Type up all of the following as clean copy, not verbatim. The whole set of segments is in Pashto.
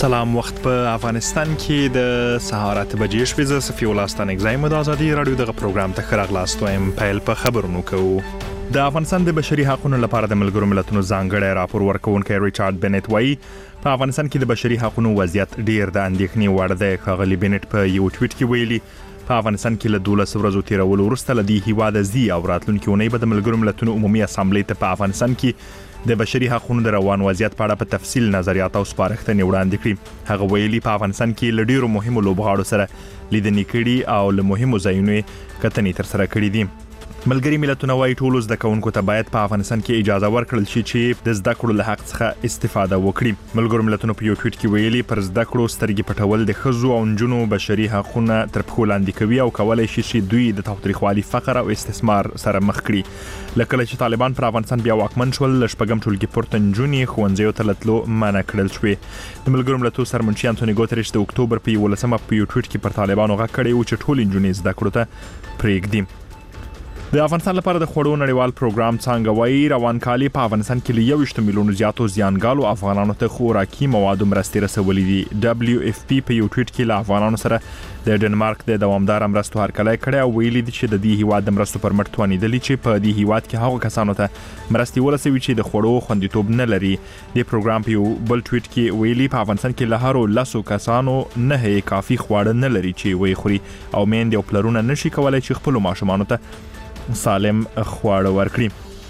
سلام. وخت په افغانستان کې د سهار 8 بجې شپې ز صفي ولاستان اگزایم د ازادي رادیو دغه پروګرام ته خراغلاست وایم. پیل په خبرونو کوو. د افغانستان د بشري حقوقو لپاره د ملګرو ملتونو ځانګړی راپور ورکوونکی ریچارډ بنت وایي په افغانستان کې د بشري حقوقو وضعیت ډیر د اندېښنې وړ دی. ښاغلي بنت په یو ټویټ کې ویلي په افغانستان کې له 12 ورځو تیرولو وروسته له دې هیواده زی او راتلونکي اونۍ به د ملګرو ملتونو عمومي اسامبلې ته په افغانستان کې د بشري حقوقو د روان وضعیت په اړه په تفصیل نظریات او سپارښتنې وړاندې کړي. هغه ویلي په افغانستان کې له ډیرو مهمو لوبغاړو سره لیدنې کړي او له مهمو ځایونو کتنې تر سره کړې دي. ملګری ملتونه وايي ټولو زده کوونکو ته باید په افغانستان کې اجازه ورکړل شي چې د زده کړو له حق څخه استفاده وکړي. ملګرو ملتونو په یو ټویټ کې ویلي پر زده کړو سترګې پټول د ښځو او نجونو بشري حقوقونه تر پښو لاندې کوي او کولای شي چې دوی د تاوتریخوالي، فقر او استثمار سره مخ کړي. لکه چې طالبان پر افغانستان بیا واکمن شول، شپږم ټولګي پورته نجونې ښوونځیو ته تللو منع کړل شوې. د ملګرو ملتونو سرمنشي انټونی ګوتریش د اکتوبر په 11مه په یو ټویټ کې پر طالبانو غږ کړی و چې ټول نجونې زده کړو ته پرېږدي. د افغانستان لپاره د خوړو نړیوال پروګرام څنګه وایي روان کالي په افغانستان کې له 21 میلیونو زیاتو زیانګالو افغانانو ته خوراکي موادو مرستې رسولې دي. دبليو اف پی په یو ټویټ کې له افغانانو سره د ډنمارک د دوامدار مرستو هرکلی کړی او ویلي دي چې د دې هیواد د مرستو پر مټ توانیدلی چې په دې هیواد کې هغو کسانو ته مرستې ورسوي چې د خوړو خوندیتوب نه لري. د پروګرام په یو بل ټویټ کې ویلي په افغانستان کې له هرو 10 کسانو نه کافي خواړه نه لري چې وی خوري او میندې او پلرونه نشي کولای چې خپل ماشومانو ته سالم خواړه ورکړي.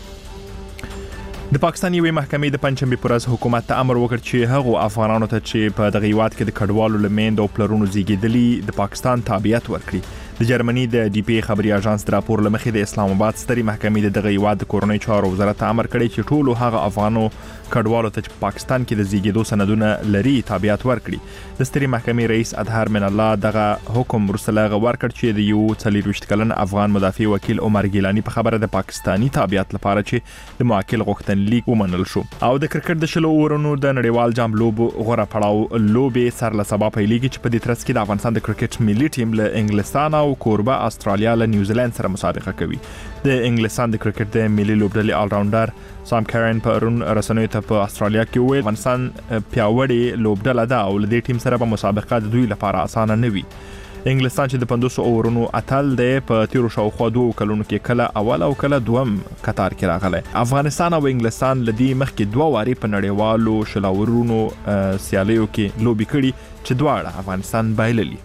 د پاکستان یوې محکمې د پنځمبې پر ورځ حکومت ته امر وکړ چې هغو افغانانو ته چې په دغه هیواد کې د کډوالو له میندو او پلرونو زیږیدلي د پاکستان تابعیت ورکړي. د جرمني د ډي پی خبري اژانس د راپور لمخې د اسلام آباد ستري محکمې د دغه هیواد د کورنۍ چارو وزارت امر کړی چې ټولو هغه افغانو کډوالو ته چې پاکستان کې د زیږیدو سندونه لري تابعیت ورکړي. د ستري محکمې رئیس اطهر من الله دغه حکم ورسره ورکړ چې د یو 24 کلن افغان مدافع وکیل عمر ګیلانی په خبره د پاکستانی تابعیت لپاره چې د موکل غوښتنلیک ومنل شو. او د کرکټ د شلو اورونو د نړیوال جام لوبو غوړه پړاو لوبې سر له سبا پیلېږي چې په دې ترڅ کې د افغانستان د کرکټ ملي ټیم له انګلستان او کوربه استرالیا له نیوزیلند سره مسابقه کوي. د انګلستان د کرکټ د ملي لوبډلې آل راونډر سام کارن په رون رسنیو ته په استرالیا کې وویل افغانستان پیاوړې لوبډله ده او له دې ټیم سره په مسابقه د دوی لپاره اسانه نه وي. انګلستان چې د 500 اورونو اتل دی په تیرو شاوخوا 2 کلونو کې کله اول او کله دوم قطار کې راغلی. افغانستان او انګلستان لدی مخکې 2 واري په نړیوالو شلاورونو سیالیو کې لوبي کړي چې دواړه افغانستان بایللي.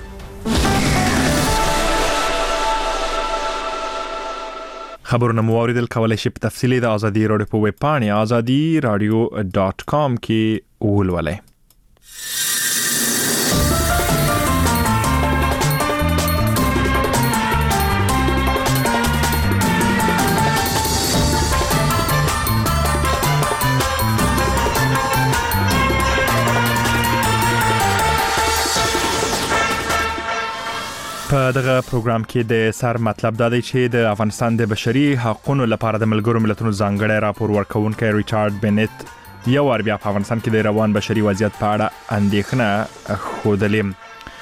خبرونه مو اوریدل کولای شئ په تفصیلی د ازادي رادیو په ویب پاڼه azadi-radio.com کې ولولئ. په دغه پروګرام کې د سر مطلب دا دی چې د افغانستان د بشري حقوقو لپاره د ملګرو ملتونو ځانګړی راپور ورکوونکی ریچارډ بنت یو ور بیا په افغانستان کې د روان بشري وضعیت په اړه اندېښنه ښودلې.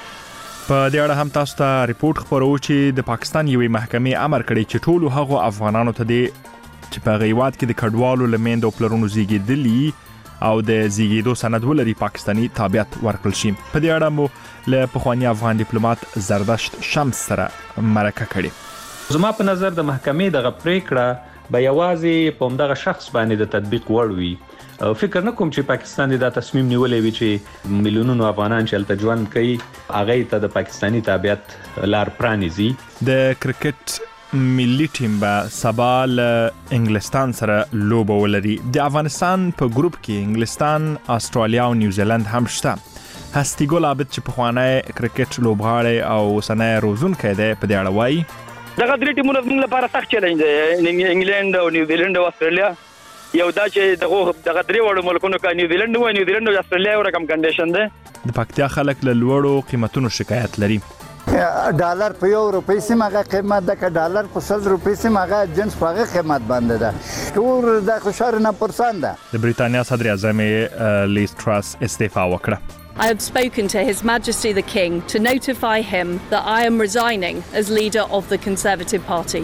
په دې اړه هم تاسو ته ریپورت خبرو چې د پاکستان یوې محکمې امر کړی چې ټولو هغو افغانانو ته چې په هیواد کې د کډوالو له میندو او پلرونو زیږیدلي او د زیږیدو سند ولري پاکستانی تابعیت ورکړل شي. په دې اړه مو له پخوانی افغان ډیپلوماټ زردشت شمس سره مرکه کړې. زما په نظر د محکمې دغه پریکړه به یوازې په همدغه شخص باندې د تطبیق وړ وي. فکر نه کوم چې پاکستان دا تصمیم نیولې وي چې میلیونونو افغانان چې هلته ژوند کوي هغه ته د پاکستانی تابعیت لار پرانیزي. د کرکټ ملي ټیم به سبا له انګلستان سره لوبه ولري. د افغانستان په ګروپ کې انګلستان، استرالیا او نیوزیلند هم شته. هستی ګل عابد چې پخوانی کرکټ لوبغاړی او اوسنی روزونکی دی په دې اړه وایي دغه درې ټیمونه زموږ لپاره سخت چیلنج دی. انګلند او نیوزیلند او استرالیا یو دا چې دغه درې وړو ملکونو کې نیوزیلند او استرالیا یو رقم کنډیشن دی. د پکتیا خلک له لوړو قیمتونو شکایت لري. ډالر په 1 روپۍ سیم هغه قیمت ده، که ډالر په 100 روپۍ سیم هغه جنس په هغه قیمت باندې ده. ټول د خوشحال نه پرسان ده. د بریتانیا صدر اعظم لیز ټراس استعفا وکړه. I have spoken to His Majesty the King to notify him that I am resigning as leader of the Conservative Party.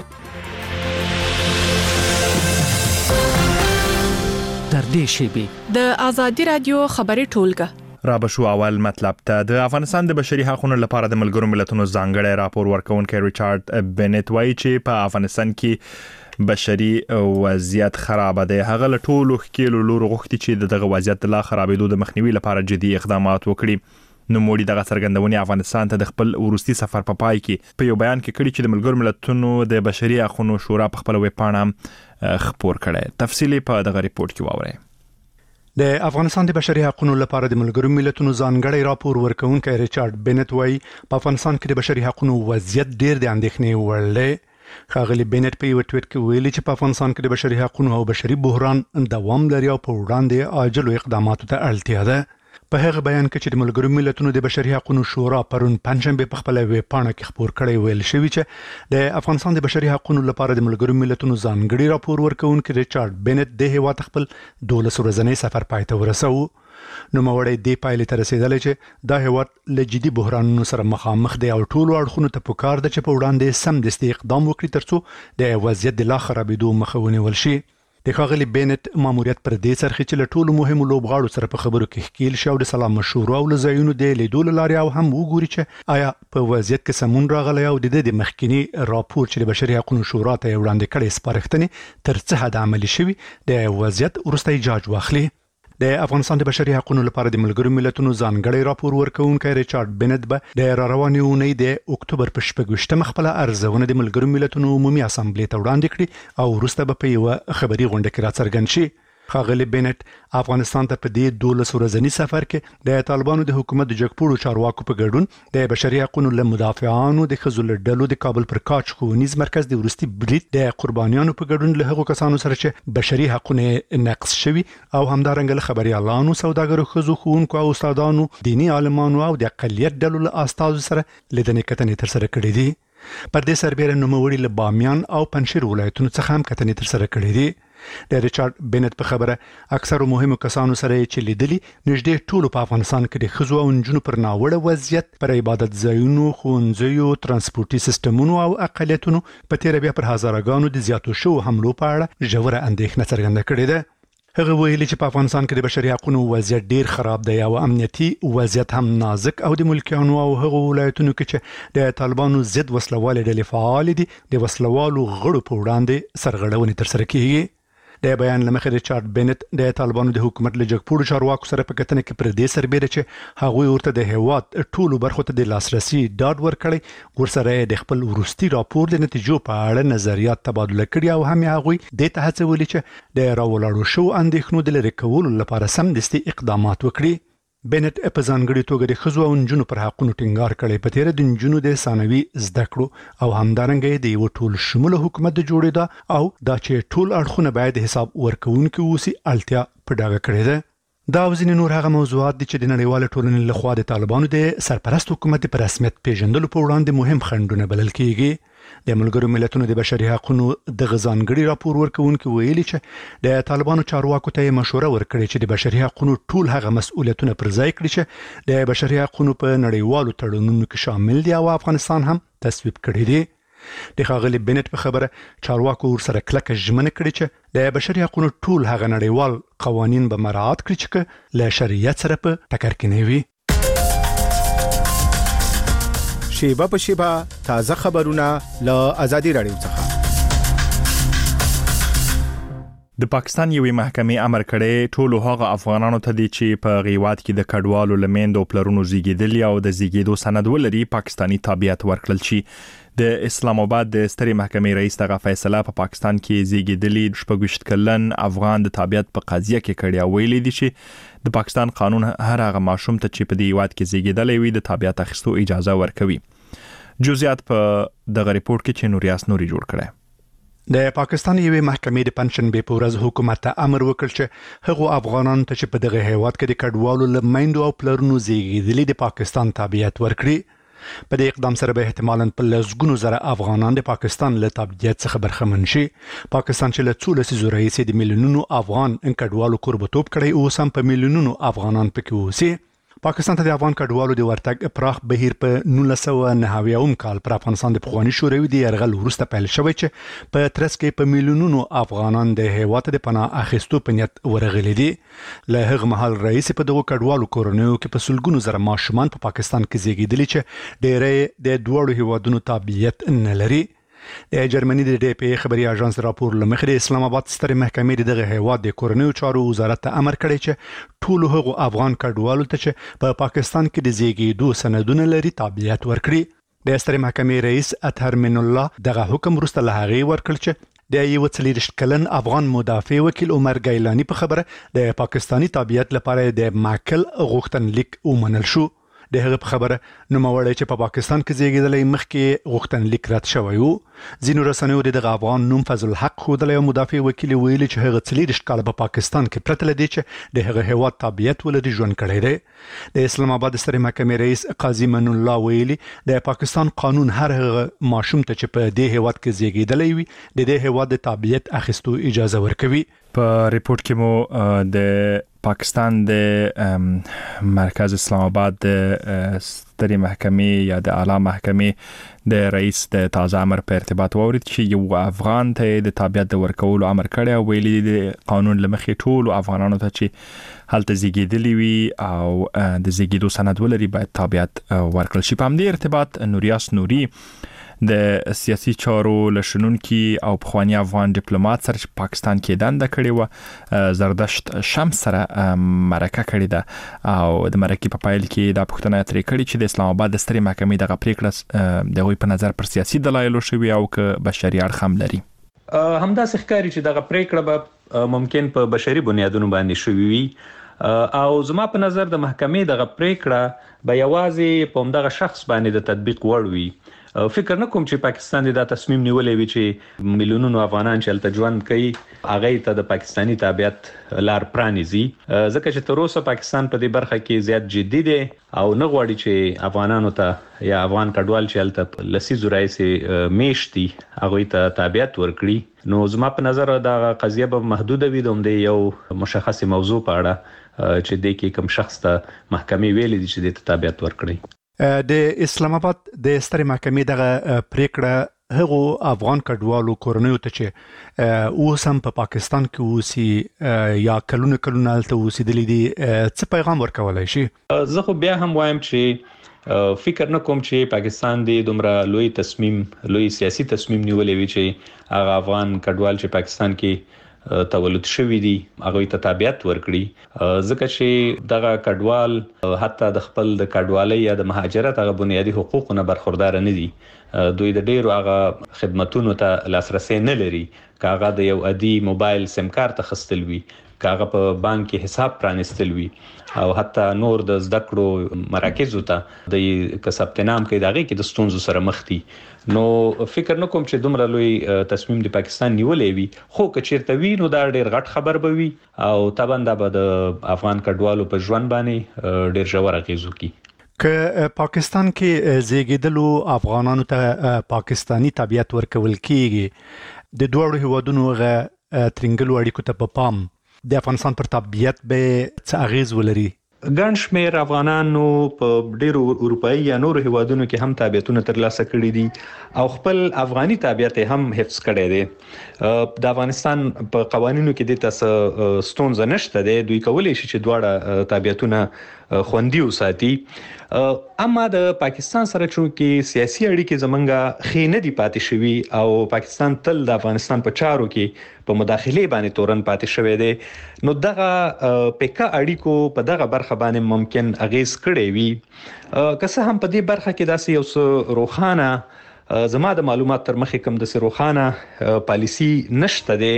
در دې شیبې د ازادي رادیو خبري ټولګه را بشو اول مطلب ته د افغانستان د بشري حقوقو لپاره د ملګرو ملتونو ځانګړی راپور ورکونکي ریچارډ بنت وایي چې په افغانستان کې بشري وضعیت خراب دی. هغه له ټولو ښکېلو لورو غوښتي چې دغه وضعیت لا خرابېدو د مخنیوي لپاره جدي اقدامات وکړي. نو موږ دغه څرګندونې افغانستان ته د خپل ورستي سفر په پای کې په یو بیان کې کړي چې د ملګرو ملتونو د بشري حقوقو شورا په خپل ویب پاڼه خپور کړي. تفصیلی په دغه ریپورت کې واورئ. د افغانستان د بشري حقوقو لپاره د ملګرو ملتونو ځانګړی راپور ورکونکي ریچارډ بنت وایي په افغانستان کې د بشري حقوقو وضعیت ډېر د اندېښنې وړ دی. ښاغلي بنت په یو ټویټ کې ویلي چې په افغانستان کې د بشري حقوقو او بشري بحران دوام لري او په وړاندې عاجل اقداماتو ته اړتیا ده. په هغه بیان کې چې د ملګرو ملتونو د بشري حقوقو شورا پرون پنځشنبه په خپل ویب پاڼه کې خپور کړی ویل شوی چې د افغانستان د بشري حقوقو لپاره د ملګرو ملتونو ځانګړي راپور ورکونکي ریچارډ بنت د هیواد خپل 12 ورځنی سفر پای ته ورساوه. نو موړی د پایلې ته رسیدل چې دا هیواد له جدي بحرانونو سره مخامخ دی او ټولو اړخونو ته پکار ده چې په وړاندې سم دستي اقدام وکړي ترڅو د وضعیت د لا خرابېدو مخه ونیول شي. د ښاغلي بنت ماموریت پر دې سرخي چې له ټولو مهمو لوبغاړو سره په خبرو کې ښکیل شو د سلام مشورو او لزایونو د لیدو لاري او هم وګوري چې آیا په وضعیت کې سمون راغلی او د مخکینی راپور چې د بشري حقوقو شورا ته وړاندې کړي سپارښتنې تر څه حد عملي شوي د وضعیت وروستی جاج واخلي. د افغانستان د بشري حقوقو لپاره د ملګرو ملتونو ځانګړی راپور ورکونکي ریچارډ بنت به د روانې اونۍ د اکتوبر په 28 خپل ارزونه د ملګرو ملتونو عمومي اسامبلې ته وړاندې کړي او وروسته به په یو خبري غونډه کې راڅرګند شي. ښاغلي بنت افغانستان ته په دې 12 ورځنی سفر کې د طالبانو د حکومت د جګپوړو چارواکو په ګډون د بشري حقوقو له مدافعانو د ښځو له ډلو د کابل پر کاچ ښوونیز مرکز د ورستي برید د قربانیانو په ګډون له هغو کسانو سره چې بشري حقوقونه نقض شوي او همدارنګه له خبريالانو، سوداګرو، ښځو، ښوونکو او استادانو، دینی عالمانو او د اقلیت ډلو له استازو سره لیدنې کتنې تر سره کړې دي. پر دې سربېره نوموړي له بامیان او پنجشیر ولایتونو څخه هم کتنې تر سره کړې دي. د ریچارډ بنت په خبره اکثر مهمو کسانو سره چې لیدلي نږدې ټولو په افغانستان کې د ښځو او نجونو پر ناوړه وضعیت، پر عبادت ځایونو، ښوونځیو، ترانسپورتي سیستمونو او اقلیتونو په تیره بیا پر هزارګانو د زیاتو شوو حملو په اړه ژوره اندېښنه څرګنده کړې ده. هغه ویلي چې په افغانستان کې د بشري حقوقو وضعیت ډیر خراب دی او امنیتي وضعیت هم نازک او د ملکیانو او هغو ولایتونو کې چې د طالبانو ضد وسلوالې ډلې فعال دي د وسلوالو غړو په وړاندې سرغړونې ترسره کیږي. د بیان لمخې ریچارډ بنت د طالبانو د حکومت له جګپوړو چارواکو سره په کتنه کې پر دې سربېره چې هغوی ورته د هیواد ټولو برخو ته د لاسرسي ډاډ ورکړی، ورسره د خپل وروستي راپور د نتیجو په اړه نظریات تبادله کړي او هم هغوی د ته هڅولي چې د راولاړو شو اندېښنو د لرې کولو لپاره سمدستي اقدامات وکړي. بنت په ځانګړي توګه د ښځو او نجونو پر حقوقو ټینګار کړی، په تیره د نجونو د ثانوي زده کړو او همدارنګه د یو ټول شموله حکومت د جوړېدا او دا چې ټول اړخونه باید حساب ورکوونکي اوسي اړتیا په ډاګه کړې ده. دا او ځینې نور هغه موضوعات دي چې د نړیوال ټولنې لخوا د طالبانو د سرپرست حکومت په رسمیت پیژندلو په وړاندې مهم خنډونه بلل کیږي. د ملګرو ملتونو د بشري حقوقو د ځانګړي راپور ورکونکي ویلي چې د طالبانو چارواکو ته مشوره ورکړي چې د بشري حقوقو ټول هغه مسؤلیتونه پر ځای کړي چې د بشري حقوقو په نړیوالو تړونونو کې شامل دي او افغانستان هم تصویب کړی دی. د ښاغلي بنت په خبره چارواکو ورسره کلکه ژمنه کړې چې د بشري حقوقو ټول هغه نړیوال قوانین به مراعات کړي چې له شریعت سره په ټکر کې نه وي. شیبه په شیبه تازه خبرونه له آزادي رادیو څخه. د پاکستان یوې محکمې امر کړی ټولو هغه افغانانو ته دي چې په غیواد کې د کډوالو لمندو پلرونو زیږیدل او د زیږیدو سند ولري پاکستانی تابعیت ورکړل شي. د اسلام آباد د سترې محکمې رئیس دغه فیصله په پاکستان کې زیږیدلي 26 کلن افغان د تابعیت په قضیه کې کړی او ویلي دي چې د پاکستان قانون هر هغه ماشوم ته چې په دې هیواد کې زیږیدلی وي د تابعیت اخیستو اجازه ورکوي. جزئیات په دغه ریپورت کې چې نوریاس نوري جوړ کړی. د پاکستان یوې محکمې د پنځشنبه په ورځ حکومت ته امر وکړ چې هغو افغانانو ته چې په دغه هیواد کې د کډوالو لمندو او پلرونو زیږیدلي د پاکستان تابعیت ورکړي. په دې اقدام سره به احتمالاً په لسګونو زره افغانان د پاکستان له تابعیت څخه برخمن شي. پاکستان چې له څو لسیزو راهیسې د میلیونونو افغان کډوالو کوربتوب کړی او اوس هم په میلیونونو افغانان پکې اوسي. پاکستان ته د افغان کډوالو د ورتګ پراخ بهیر په 1990 کال پر افغانستان د پخوانی شوروي د يرغل وروسته پیل شوی چې په ترڅ کې په میلیونونو افغانان د هیواد د پناه اخیستو په نیت ورغلي دي. له هغه مهال رئیس په دغه کډوالو کورنیو کې په سلګونو زره ماشومان په پاکستان کې زیږیدلي چې ډېری د دوړو هیوادونو تابعیت نه لري. د جرمني د ډي پی خبري اژانس راپور لمخې د اسلام آباد ستر محکمې دغه هیواد د کورنیو چارو وزارت ته امر کړی چې ټول هغو افغان کډوالو ته چې په پاکستان کې د زیږیدو سندونه لري تابعیت ورکړي. د ستر محکمې رئیس اطهر من الله دغه حکم وروسته له هغې ورکړ چې د یو 40 کلن افغان مدافع وکیل عمر ګیلانی په خبره د پاکستانی تابعیت لپاره د معکل غوښتنلیک ومنل شو. د هغه په خبره نوموړی چې په پاکستان کې زیږیدلی مخکې غوښتنلیک رد شوی و. ځینو رسنیو دغه افغان نوم فضل الحق ښودلی او مدافع وکیل ویلي چې هغه 40 کاله په پاکستان کې پرته له دې چې د هغه هیواد تابعیت ولري ژوند کړی دی. د اسلام آباد ستر محکمې رئیس قاضي من الله ویلي د پاکستان قانون هر هغه ماشوم ته چې په دې هیواد کې زیږیدلی وي د دې هیواد د تابعیت اخیستو اجازه ورکوي. په ریپورت کې مو د پاکستان د مرکز اسلام آباد د سترې محکمې یا د اعلی محکمې د رئیس د تازه امر په ارتباط وورید چې یو افغان ته د تابعیت د ورکولو امر کړی او ویلي د قانون لمخې ټول افغانانو ته چې هلته زیږیدلی وي او د زیږیدو سند ولري باید تابعیت ورکړل شي. په همدې ارتباط نوریاس نوري د سیاسي چارو لشنونکي او پخوانی افغان ډیپلوماټ سره پاکستان کې دنده کړې و زردشت شمس سره مرکه کړې ده او د مرکې په پایل کې دا پوښتنه ترې کړې چې د اسلام آباد د سترې محکمې دغه پریکړه د هغوی په نظر پر سیاسي دلایلو شوي او که بشري اړخ هم لري. همداسې ښکاري چې دغه پریکړه به ممکن په بشري بنیادونو باندې شوي وي او زما په نظر د محکمې دغه پریکړه به یوازې په همدغه شخص باندې د تطبیق وړ وي. فکر نه کوم چې پاکستان دا تصمیم نیولې وي چې میلیونونو افغانان چې هلته ژوند کوي هغه ته د پاکستانی تابعیت لار پرانیزي ځکه چې تر اوسه پاکستان په دې برخه کې زیات جدي دی او نه غواړي چې افغانانو ته یا افغان کډوال چې هلته لسیزو راهیسې میشتي هغوی ته تابعیت ورکړي. نو زما په نظر دا قضیه به محدوده وي د همدې یو مشخص موضوع په اړه چې د کوم شخص ته محکمې ویلي دي چې د تابعیت ورکړي. د اسلام آباد د سترې محکمې دغه پریکړه هغو افغان کډوالو کورنیو ته چې اوس هم په پاکستان کې اوسي یا کلونه هلته اوسېدلي دي څه پیغام ورکولی شي؟ زه خو بیا هم وایم چې فکر نه کوم چې پاکستان د دومره لوی سیاسي تصمیم نیولې وي چې هغه افغان کډوال چې پاکستان کې تولد شوی دي هغه ته تابعیت ورکړي ځکه چې دغه کډوال حتی د خپل د کډوالۍ یا د مهاجرت هغه بنیادی حقوقو نه برخوردار نه دي. دوی د ډیرو هغه خدماتونو ته لاسرسي نه لري که هغه د یو عادي موبایل سیم کارت اخیستل وي که هغه په بانک کې حساب پرانیستل وي او حتی نور د زده کړو مراکزو ته د ثبت نام کوي دغه کې د ستونزو سره مخ دي. نو فکر نه کوم چې دومره لوی تصمیم د پاکستان نیولې وي خو که چیرته وي نو دا ډیر غټ خبر به وي او طبعا دا به د افغان کډوالو په ژوند باندې ډیر ژور اغیز وکړي. که پاکستان کې زیږیدلو افغانانو ته پاکستانی تابعیت ورکول کیږي د دوړو هیوادونو غ ترنګلو اړیکو ته په پام د افغانستان پر تابعیت به څه اغیز ولري؟ ګڼ شمېر افغانانو په ډیرو اروپایي یا نورو هیوادونو کې هم تابعیتونه ترلاسه کړي دي او خپل افغاني تابعیت هم حفظ کړی دی. د افغانستان په قوانینو کې د تاسو ستونزه نشته دی دوی کولی شي چې دواړه تابعیتونه خوندي وساتي. اما د پاکستان سره چې سیاسي اړیکې زمونږه خې نه دي پاتې شوي او پاکستان تل د افغانستان په چارو کې په مداخله باندې تورن پاتې شوی دی نو دغه پکا اړیکو په دغه برخه باندې ممکن اغیز کړي وي. که څه هم په دې برخه کې داسې یو څه روښانه زما د معلومات تر مخې کوم د روښانه پالیسی نشته دی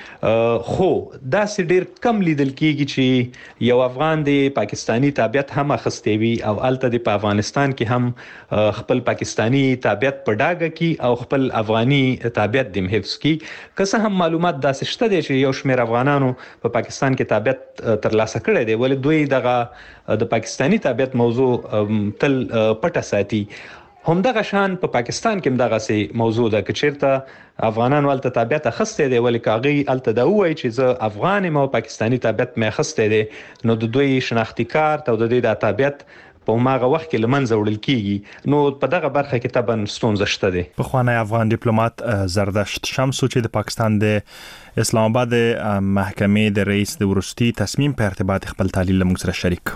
خو دا سې ډیر کم لیدل کیږي چې یو افغان د پاکستانی تابعیت هم اخستې وي او الته د افغانستان کې هم خپل پاکستانی تابعیت په ډاګه کې او خپل افغاني تابعیت د حفظ کې که څه هم معلومات داسې شته دي چې یو شمېر افغانانو په پاکستان کې تابعیت ترلاسه کړی دی ولې دوی دغه د پاکستانی تابعیت موضوع تل پټه ساتي همدغه شان په پاکستان کې همدغه سي موضوع ده چې چیرته افغانانو ولته تابعیت اخسته دی ولې کاغي الته دا وایي چې زه افغان یم او پاکستانی تابعیت مې اخسته دی نو د دوی شناختی کارت او د دې د تابعیت په ماغه وخت کې لمنځه وړل کیږي نو په دغه برخه کې طبعا ستونزه شته دی. په خوانی افغان ډیپلوماټ زردشت شمسو چې د پاکستان د اسلام آباد محکمې د رئیس د ورستي تصمیم په ارتباط خپل تحلیل لمغ سره شریک.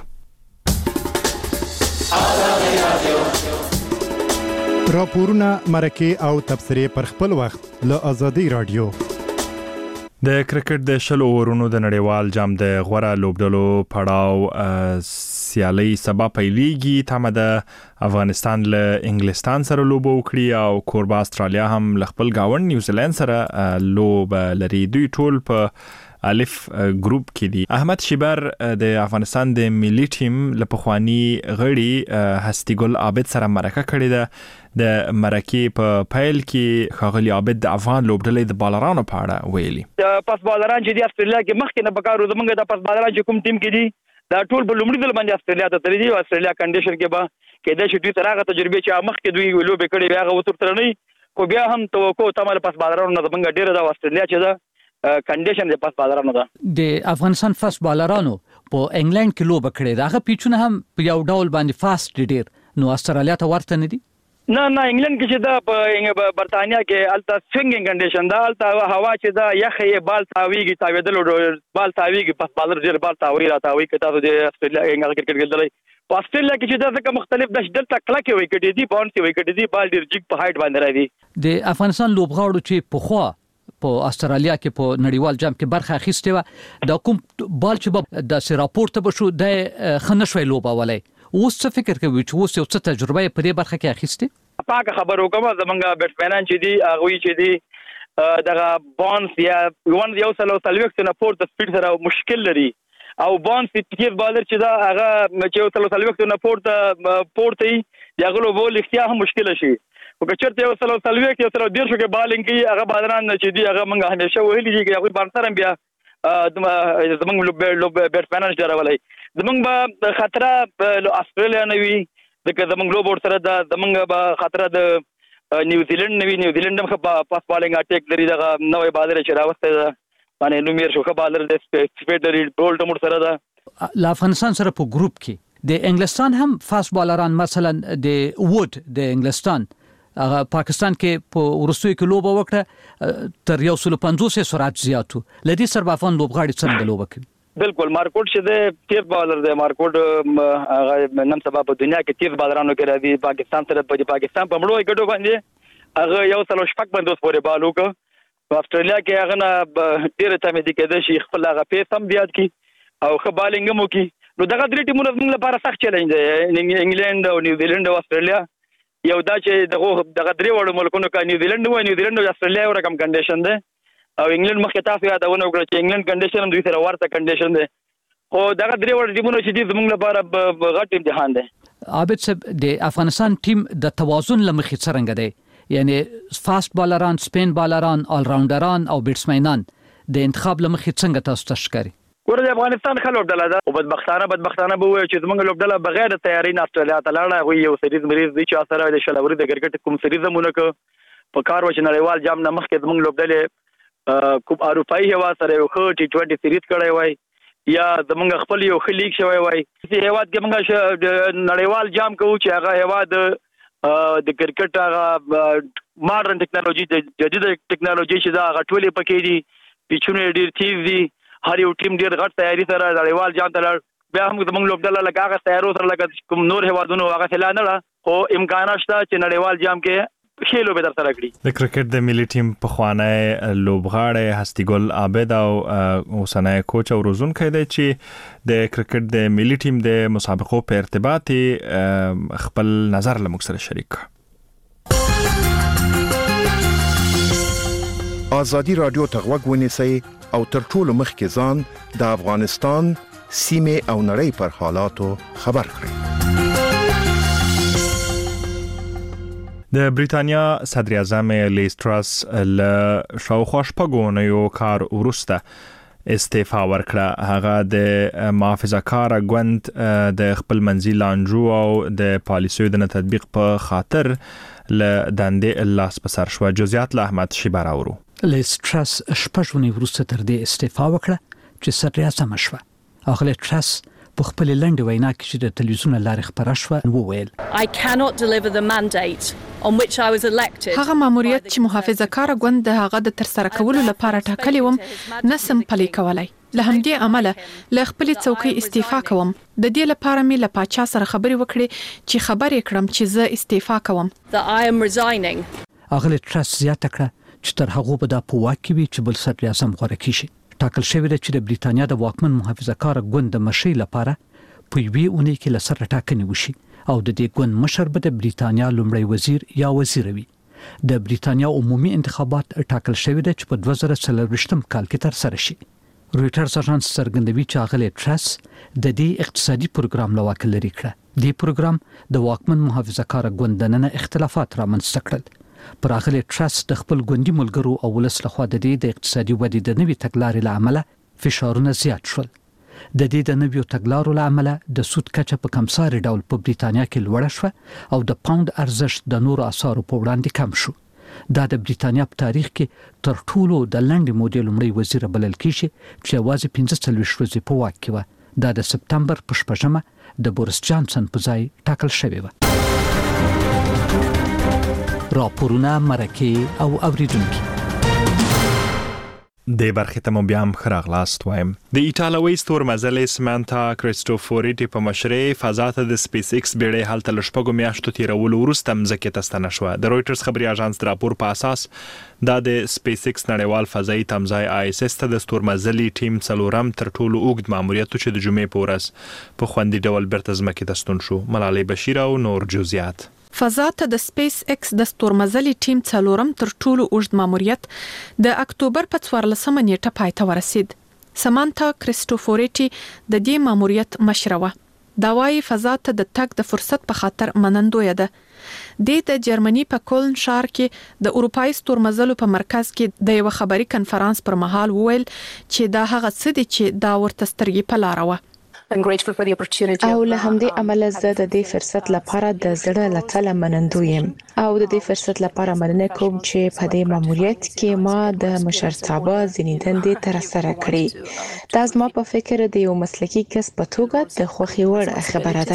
راپورونه مرکه او تبصره پر خپل وخت له آزادي رادیو. د کرکټ د شل اورونو د نړیوال جام د غوړه لوبډلو پړاو سیالي سبا پیلېږي. تمه د افغانستان له انګلستان سره لوبو وکړي او کوربه استرالیا هم له خپل گاوند نیوزیلند سره لوب لري. دوی ټول په الف ګروپ کې دي. احمد شیبر د افغانستان د ملي ټیم له پخوانی غړي هستی ګل عابد سره مرکه کړې ده. د مرکې په پیل کې خاغلی عابد د افغان لوبډلې د بالرانو په اړه ویلي. پاس بالران چې د استرالیا کې مخکې نه پکارو زمونږ د پاس بالران چې کوم ټیم کې دي دا ټول په لومړي ځل باندې استرالیا ته تللي دي او استرالیا کنډیشن کې به کېدای شي دوی ترغه تجربه چې مخکې دوی لوبې کړې بیا هغه وتر تر نه خو بیا هم توقع تمه پاس بالرانو نه زمونږ ډیره د استرالیا چې دا کنډیشن د پاس بالرانو ده. د افغانستان فاست بالرانو په انګلند کې لوب کړي دا غو پیچونه هم په یو ډول باندې فاست ډیر نو استرالیا ته ورته نه دي. نه انګلند کې چې دا په برتانیا کې التا سوینګینګ کنډیشن دا التا هوا چې دا یخې بال تاویږي تاویدل بال تاویږي پاس بالر ډیر بال تاوي را تاوي کته د استرالیا انګل کرکټ کې دلای په استرالیا کې چې دا څه مختلف د دلته کلکه وي کټې دي باونډ وي کټې دي بال ډیر جګ په هایټ باندې راځي. د افغانستان لوبغاړو چې په خوا په استرالیا کې په نړیوال جام کې برخه اخیسته و دا کوم بال چې د راپورټ به شو د خنشوي لوبه ولای اوس څه فکر کوي چې اوس یو څه تجربه په دې برخه کې اخیسته پاکه خبر وکم زمونږ بیټسمنان چې دي هغه چې دي دغه بونس یا یو سلوک نه پورت سپیډ سره مشکل لري او بونس تیر بالر چې دا هغه چې سلوک نه پورت دی دغه بول اختیار هم مشکل شي او که چرته یو سلوک یو سلو ډیر شو کې بالینګ کوي هغه بادران چې دی هغه موږ همیشه ویلي دي چې هغه باندې بیا زمونږ لوب بیټسمنان ډراولای زمونږ به خطر استرالیا نه وي دغه زمونږ لوب ور سره د زمونږ به خطر د نیوزیلند نه وي نیوزیلند هم په پاس بالینګ اٹیک لري دغه نوې بالر چې راوسته ده باندې نو میر شو که بالر د سپیډ لري بولټ مور سره ده. لا افغانستان سره په ګروپ کې د انګلستان هم فاست بالران مثلا د وود د انګلستان هغه پاکستان کې په ورسوي کې لوبه وکړه تر 150 سرعت زیاتو لدی سر افغان لوبغاړي څنګه لوبه کوي. بالکل مارکوټ چې د تیر بالر دی مارکوټ هغه نن سبا په دنیا کې تیر بالرانو کې راځي پاکستان سره په پاکستان په مړوي ګټو باندې هغه یو سلو شپک باندې پورې بالو کو استرالیا کې هغه نه ډیره تمه دي کې د شیخ خپل هغه پیس هم زیات کی او خو بالینګ مو کی نو دغه درې ټیمونو موږ لپاره سخت چیلنج دی انګلند او نیوزیلند او استرالیا یو دا چې دغه درې وړو ملکونو کې نیوزیلند او استرالیا یو رقم کنډیشن ده او انګلند مخکې تاسو یادونه وکړه چې انګلند کنډیشن هم دوی سره ورته کنډیشن ده خو دغه درې وړو ټیمونو چې زموږ لپاره غټ امتحان ده. عابد صاحب د افغانستان ټیم د توازن لمخې څرنګه دی یعنی فاست بالران سپین بالران آل راونډران او بیټسمنان د انتخاب لمخې څنګه تاسو تشکري ګوره د افغانستان خلک لوبډله ده او بدبختانه به وایي چې زموږ لوبډله بغیر د تیاری نه استرالیا ته لاړه هغوی یو سریز مریض دی چې اثر د شلوري د کرکټ کوم سریز مونږ په کار و چې نړیوال جام نه مخکې زموږ لوبډله کوم اروپایي هوا سره یو ښه T20 سریز کړی وای یا زموږ خپل یو ښه لیګ شوی وای چې هیواد کې موږ نړیوال جام کوو چې هغه هیواد د کرکټ هغه ماډرن ټیکنالوژي د جدید ټیکنالوژي چې دا غټولې پکې دي پیچونه ډیر تیز دي هر یو ټیم ډیر غټ تیاری سره نړیوال جام ته بیا هم زموږ لوبډله لکه هغه تیارو سره لکه کوم نور هیوادونو هغه خلا نه خو امکانات شته چې نړیوال جام کې خېلو به در سره کړی. د کرکټ د ملي ټیم په خوانه لوبغاړی هستی ګل عابد او اوسنۍ کوچ او روزونکی دی چې د کرکټ د ملي ټیم د مسابقو په ارتباط خپل نظر له موږ سره شریک. آزادي رادیو ته غوږ ونیسئ او تر ټولو مخکې ځان د افغانستان سیمې او نړۍ پر حالاتو خبر کړئ. د بریتانیا صدر اعظم لیز ټرس له شاوخوا شپږو اونیو کار وروسته استعفا ورکړه. هغه د محافظه‌کار ګوند د خپل منځي لانجو او د پالیسیو د تطبیق په خاطر ل دندې لاس په سر شو. جزئیات له احمد شیبا راوړو. لیز ټرس شپږونی وروسته تر دې استعفا وکړه چې سرریاضه مشوه. اغله ټرس په خپل لنډ وینا کې چې د تلویزیون لارې خبره شوه وویل I cannot deliver the mandate on which I was elected. هغه ماموریت چې محافظه‌کار ګوند د هغه د ترسره کولو لپاره ټاکلی وم نسم پلي کولای. له همدې عمله له خپل څوکۍ استعفا کوم. د دې لپاره مې له پاچا سره خبرې وکړې چې خبرې کړم چې زه استعفا کوم. That I am resigning. اغله ټرس زیاته کړه چې تر هغه به د په واک کې وي چې بل سرریاضم غوړه کیږي. ټاکل شوی دی چې د بریتانیا د واکمن محافظه‌کار ګوند د مشرۍ لپاره په یوې اونۍ کې لسره ټاکنې وشي او د دې ګوند مشر به د بریتانیا لومړی وزیر یا وزیر وي. د بریتانیا عمومي انتخابات ټاکل شوی دی چې په 2024 کال کې تر سره شي. رويټرز اژانس څرګندوي چې هغه ټرس د دې اقتصادي پروګرام لواک لري کړ. دې پروګرام د واکمن محافظه‌کار ګوند دننه اختلافات رامنځته کړل. پر هغه ټرس د خپل ګوندي ملګرو او ولس لخوا د دې د اقتصادي ودې د نوي تګلارې لامل فشارونه زیات شول. د دې د نویو تګلارو لامل د سود کچه په کمساري ډول په بریتانیا کې لوړه شوه او د پاوند ارزښت د نورو اسعارو په وړاندې کم شو. دا د بریتانیا په تاریخ کې تر ټولو د لنډ مودې لومړی وزیر بلل کیږي چې یوازې 15 ورځې په واک کې و. دا د سپتمبر په 8مه د بوریس جانسن په ځای ټاکل شوی و. راپورونه مرکه او اوریدونکو د برخه ته مو بیا هم خراغلاست وایم. د ایټالوي ستور مزل سمانتا کریستوفوریټي په مشرۍ فضا ته د سپیس ایکس بیړۍ هلته لشپږو میاشتو تیرولو وروسته مځکې ته ستنه شوه. د رويټرز خبري اژانس د راپور په اساس دا د سپیس ایکس نړیوال فضایي تمځای ISS ته د ستور مزلي ټیم څلورم تر ټولو اوږد ماموریت چې د جمعې په ورځ په خوندي ډول برته ځمکې ته ستون شو. ملالۍ بشیر او نور جزئیات. فضا ته د سپیس ایکس د ستورمزلي ټیم څلورم تر ټولو اوږد ماموریت د اکتوبر په 14مه نیټه پای ته ورسید. سمانتا کریستوفوریټي د دې ماموریت مشره وه. دا وايي فضا ته د تګ د فرصت په خاطر منندوی ده. د جرمني په کولن ښار کې د اروپאי ستورمزلو په مرکز کې د یو خبري کنفرانس پر مهال وویل چې دا هغه څه دي چې دا ورته سترګې په لار وه. او له همدې عمله زه د دې فرصت لپاره د زړه له تله منندوی یم او د دې فرصت لپاره مننه کوم چې په دې ماموریت کې ما د مشرتابه ځینې دندې ترسره کړې. دا زما په فکر د یو مسلکي کس په توګه د خوښۍ وړ خبره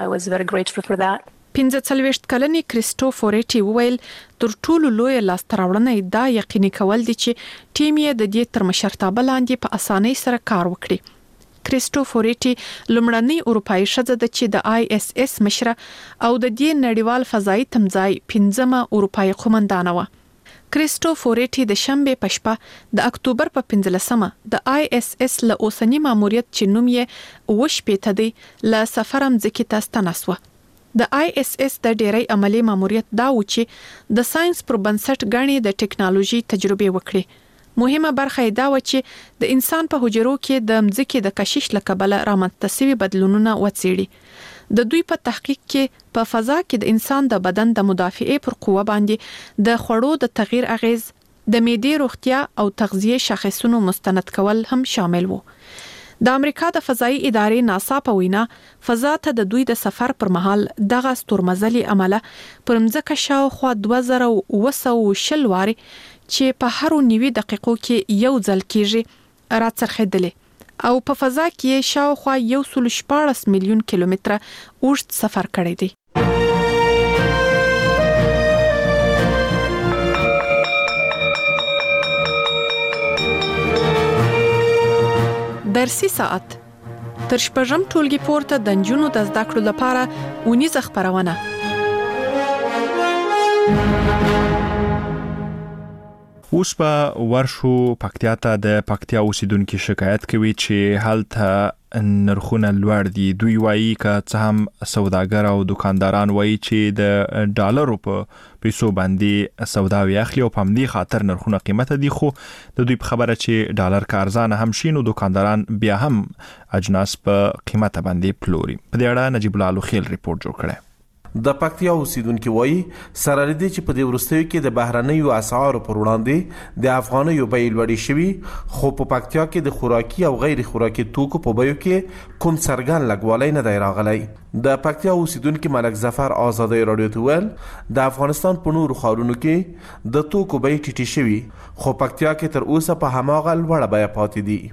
ده. 45 کلنی کریستوفوریټي وویل تر ټولو لوی لاستراوړنه دا یقیني کول دي چې ټیم یې د دې تر مشرتابه لاندې په اسانۍ سره کار وکړي. کریستوفوریټي لومړنی اروپאי ښځه ده چې د ISS مشره او د دې نړیوال فضایي تمځای 5مه اروپאי قومندانه و. کریستوفوریټي د شنبه په شپه د اکتوبر په 15مه د ISS له اوسنی ماموریت چې نوم یې وشپېته دی له سفر مځکې ته ستنه شوه. د ISS د ډیری عملی ماموریت دا و چې د ساينس پر بنسټ غني د ټکنالوژي تجربه وکړي. مهمه برخه دا و چې د انسان په حجرو کې د مځکې د کشش لکبله رامنځته شوي بدلونونه وڅېړي. د دوی په تحقیق کې په فضا کې د انسان د بدن د مدافعې پر قوه باندې د خوړو د تغییر اغیز، د معدې روغتیا او تغذیه شاخصونو مستند کول هم شامل وو. د امریکا د فضایي ادارې ناسا په وینا فضا ته د دوی د سفر پر مهال دغه ستورمزلي عمله پر مځکه شاوخوا 2920 واري چې په هر 90 دقیقو کې یو ځل کېږي راڅرخېدلې او په فضا کې شاوخوا 114 میلیون کیلومتره اوږد سفر کړی دی. درسي ساعت تر شپږم ټولګي پورته د نجونو د زده کړو لپاره اونیزه خبرونه. اوس په ورشو پکتیا ته د پکتیا اوسیدونکو شکایت کوي چې هلته نرخونه لوړ دي. دوی وایي که څه هم سوداګر او دکانداران وایي چې د ډالرو په پیسو باندې سودا ویاخلي او په همدې خاطر نرخونه قیمت دي، خو د دوی په خبره چې ډالر کارزانه هم شي نو دکانداران بیا هم اجناس په قیمت باندې پلوري. په دې اړه نجیب الله لوخیل ریپورت جوړ کړی. د پکتیا اوسیدونکو وایي سره لدی چې په دې وروستیو کې د بهرنیو اسعارو پر وړاندې د افغانیو بیې لوړې شوي خو په پکتیا کې د خوراکي او غیر خوراکي توکو په بیو کې کوم څرګند لګوالی نه دی راغلی. د پکتیا اوسیدونکو ملک ظفر آزادۍ رادیو ته ویل د افغانستان په نورو ښارونو کې د توکو بیې ټیټې شوي خو پکتیا کې تر اوسه په هماغه لوړه بیه پاتې دي.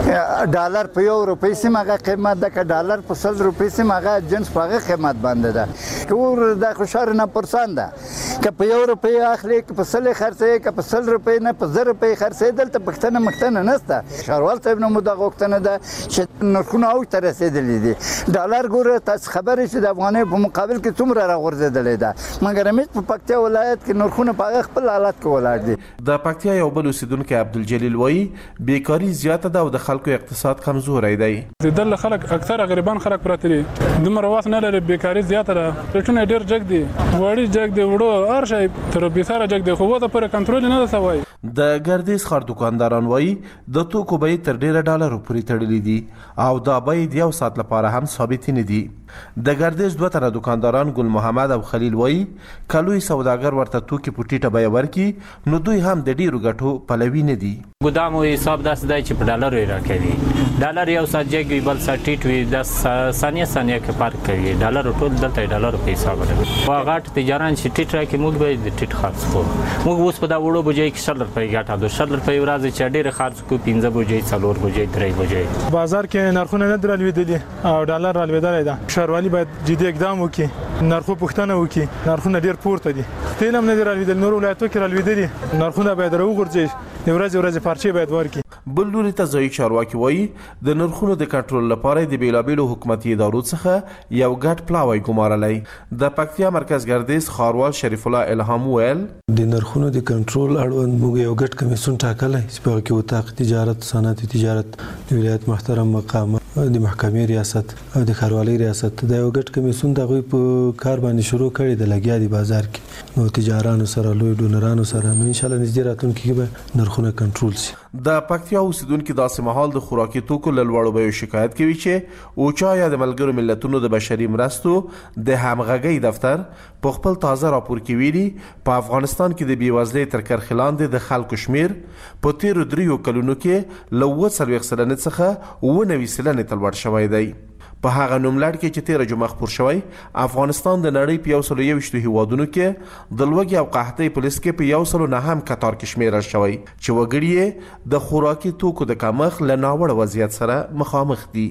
ډالر په 1 روپۍ سم هغه قیمت ده، که ډالر په 100 روپۍ سم هغه جنس په هغه قیمت باندې ده. ټول د خوشار نه پرسان ده، که په 1 روپۍ اخلي، که په 100 خرڅي، که په 100 روپۍ نه په 1000 روپۍ خرڅي. دلته پښتنه مختنه نشته. شاروال صاحب نو مده غوښتنه ده چې نرخونه او تر رسیدلې دي. ډالر ګوره تاسو خبرې چې د افغاني په مقابل کې څومره راغورځېدلې ده، مګر امید په پکتیا ولایت کې نرخونه په خپل حالت کې ولاړ دي. د پکتیا یو بل اوسیدونکو عبدالجلیل وایي بیکاری زیاته ده او د خلکو اقتصاد کمزوری دی. د خلک اکثره غریبان خلک پراته دي، دومره وخت نه لري، بیکاری زیاته ده، ریټونه ډیر جګ دي، وړي جګ دي، وړو هر شی تر بیساره جګ دي، خو وته پر کنټرول نه ده سوی. د ګردیز ښار دکانداران وایي د توکو بیې تر ډیره ډالرو پورې تړلې دي او دا بیې د یو ساعت لپاره هم ثابت نه دي. د ګردیز دوه تنه دکانداران ګل محمد او خلیل وایي کلوی سوداګر ورته توکي په ټیټه بیه ورکړي نو دوی هم د ډیرو ګټو پلوي نه دي. ګدامو حساب داسې دی چې په ډالرو یې راکوي، ډالر یو ساعت جګ وي بل ساعت ټیټ وي، د ثانیه کې فرق کوي. ډالر ټول دلته ډالر په حساب دی. غټ تجاران چې ټیټ راکړي موږ به د ټیټ خرڅ کوو. موږ اوس په دا وړو بجې کې 100 روپۍ ګټه ده، 100 روپۍ ورځ چې ډېر خرڅ کوو 15 بجې 4 بجې 3 بجې. بازار کې نرخونه نه درلوېدلي او ډالر رالوېدلی ده. ښاروالي باید جدي اقدام وکړي، نرخو پوښتنه وکړي. نرخونه ډېر پورته دي، تیل هم نه دي رالوېدلي، نور ولایتو کې رالوېدلي، نرخونه باید راوغورځي، د ورځې پارچې باید ورکړي. بل لوري ته ځایي چارواکي وایي د نرخونو د کنټرول لپاره د بیلابیلو حکومتي ادارو څخه یو ګډ پلاوی ګمارلی. د پکتیا مرکز ګردیز ښاروال شریف الله الهام ویل د نرخونو د کنټرول اړوند موږ یو ګډ کمیسیون ټاکلی چې په هغه کې وطاق تجارت، صنعت تجارت، د ولایت محترم مقام، د محکمې ریاست او د ښاروالۍ ریاست دا یو ګډ کمیسیون د هغوی په کار باندې شروع کړی د لګیا دی بازار کې. نو تجارانو سره لوی ډونرانو سره نو انشاءالله نږدې راتلونکي کې به نرخونه کنټرول شي. د پکتیا اوسیدونکو داسې مهال د خوراکي توکو له لوړو بیو شکایت کوي چې اوچا یا د ملګرو ملتونو د بشري مرستو د همغږۍ دفتر په خپل تازه راپور کې ویلي په افغانستان کې د بېوزلۍ تر کرښې لاندې د خلکو شمیر په تیرو 3 کلونو کې له 40 سلنې څخه 90 سلنې ته لوړ شوی دی. په هغه نوملړ کې چې 13 جمعه خپور شوی افغانستان د نړۍ په 121 هیوادونو کې د لوږې او قحطۍ په لیست کې په 109 کتار کې شمیرل شوی چې وګړي د خوراکي توکو د کمښت له ناوړه وضعیت سره مخامخ دي.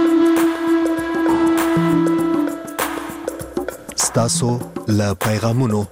ستاسو له پیغامونو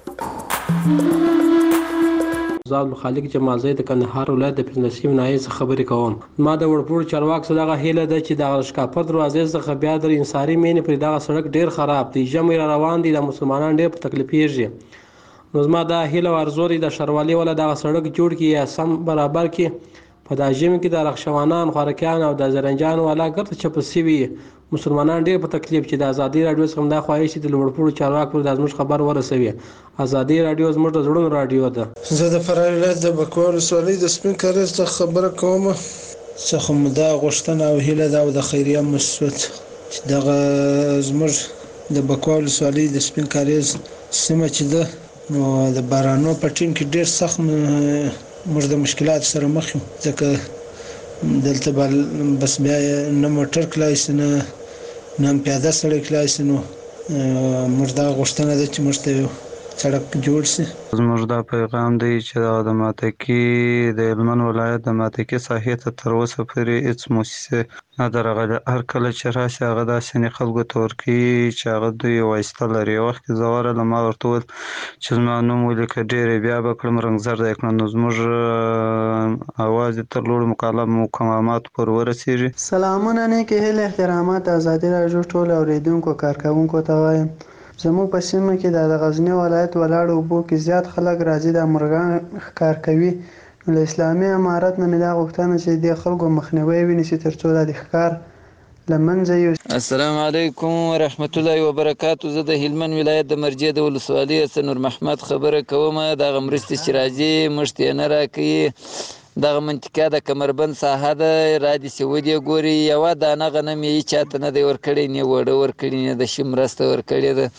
زاد خالق جمال زید د کندهار ولایت د پنځلسیم ناحیې څخه خبرې کوم. ما د وړپوړ چارواک څخه دغه هیله ده چې د شکافر دروازې څخه بیا د انصاري مینې پر دغه سړک ډیر خراب دی، ژمی را روان دي، د مسلمانان ډیر په تکلیفېږي. نو زما دا هیله او ارزو دی د ښاروالۍ ولا دغه سړک جوړ کړي یا سم برابر کړي. په دا ژمي کې د رخشوانان، خوارکیان او د زرنجان والا ګرته چپ سوي مسلمانان ډیر په تکلیف چې د ازادي رادیو څخه دا خواهش چې د لوړپوړو چارواک پر د زموږ خبر ورسوي. ازادي رادیو زموږ د زړونو رادیو ده. زه د فراه ولایت د بکوال ولسوالۍ د سپین کاریز څخه خبره کوم. څخه مو دا غوښتنه او هیله ده او د خیریه مسعود چې دغه زموږ د بکوال ولسوالۍ د سپین کاریز سیمه چې ده نو د بارانو په ټیم کې ډیر سخت موږ د مشکلات سره مخ یو، ځکه دلته بس بیا نه موټر کلای شي نه پیاده سړی کلای شي. نو موږ دا غوښتنه ده چې موږ ته سړک جوړ شي. زموږ دا پیغام دی چې د ماتکي د هلمند ولایت د ماتکي ساحې ته تر اوسه پورې هېڅ موسسه نه ده راغلې. هر کله چې راشي هغه داسې خلکو ته ورکوي چې هغه دوی وایسته لري. یو وخت کې زه ورغلم ما ورته وویل چې زما نوم ولیکه، ډېرې بیا به کړم رنګزر دی کړم. نو زموږ اواز یې تر لوړو مقاماتو پورې ورسېږي. سلامونه، نیکې هیلې احترامات ازادي راډیو ټولو اورېدونکو کارکوونکو ته وایم. زموږ په سیمه کې د غزنی ولایت ولاړو اوبو کې زیات خلک راځي د مرغان ښکار کوي. له اسلامي امارت نه مې دا غوښتنه چې د خلکو مخنیوی ونیسي تر څو د ښکار له منځه یوسي. السلام علیکم ورحمت الله وبرکاتو. زه د هلمند ولایت د مرجې د ولسوالۍ څخه نور محمد خبره کوم. دغه مرستې چې راځي موږ ته یې نه راکوي. دغه منطقه د کمربند ساحه ده، رادیسې ودې ګوري، یوه دانه غنم یې چاته نه دی ورکړی، نه وړه ورکړي، نه د شي مرسته ورکړې ده.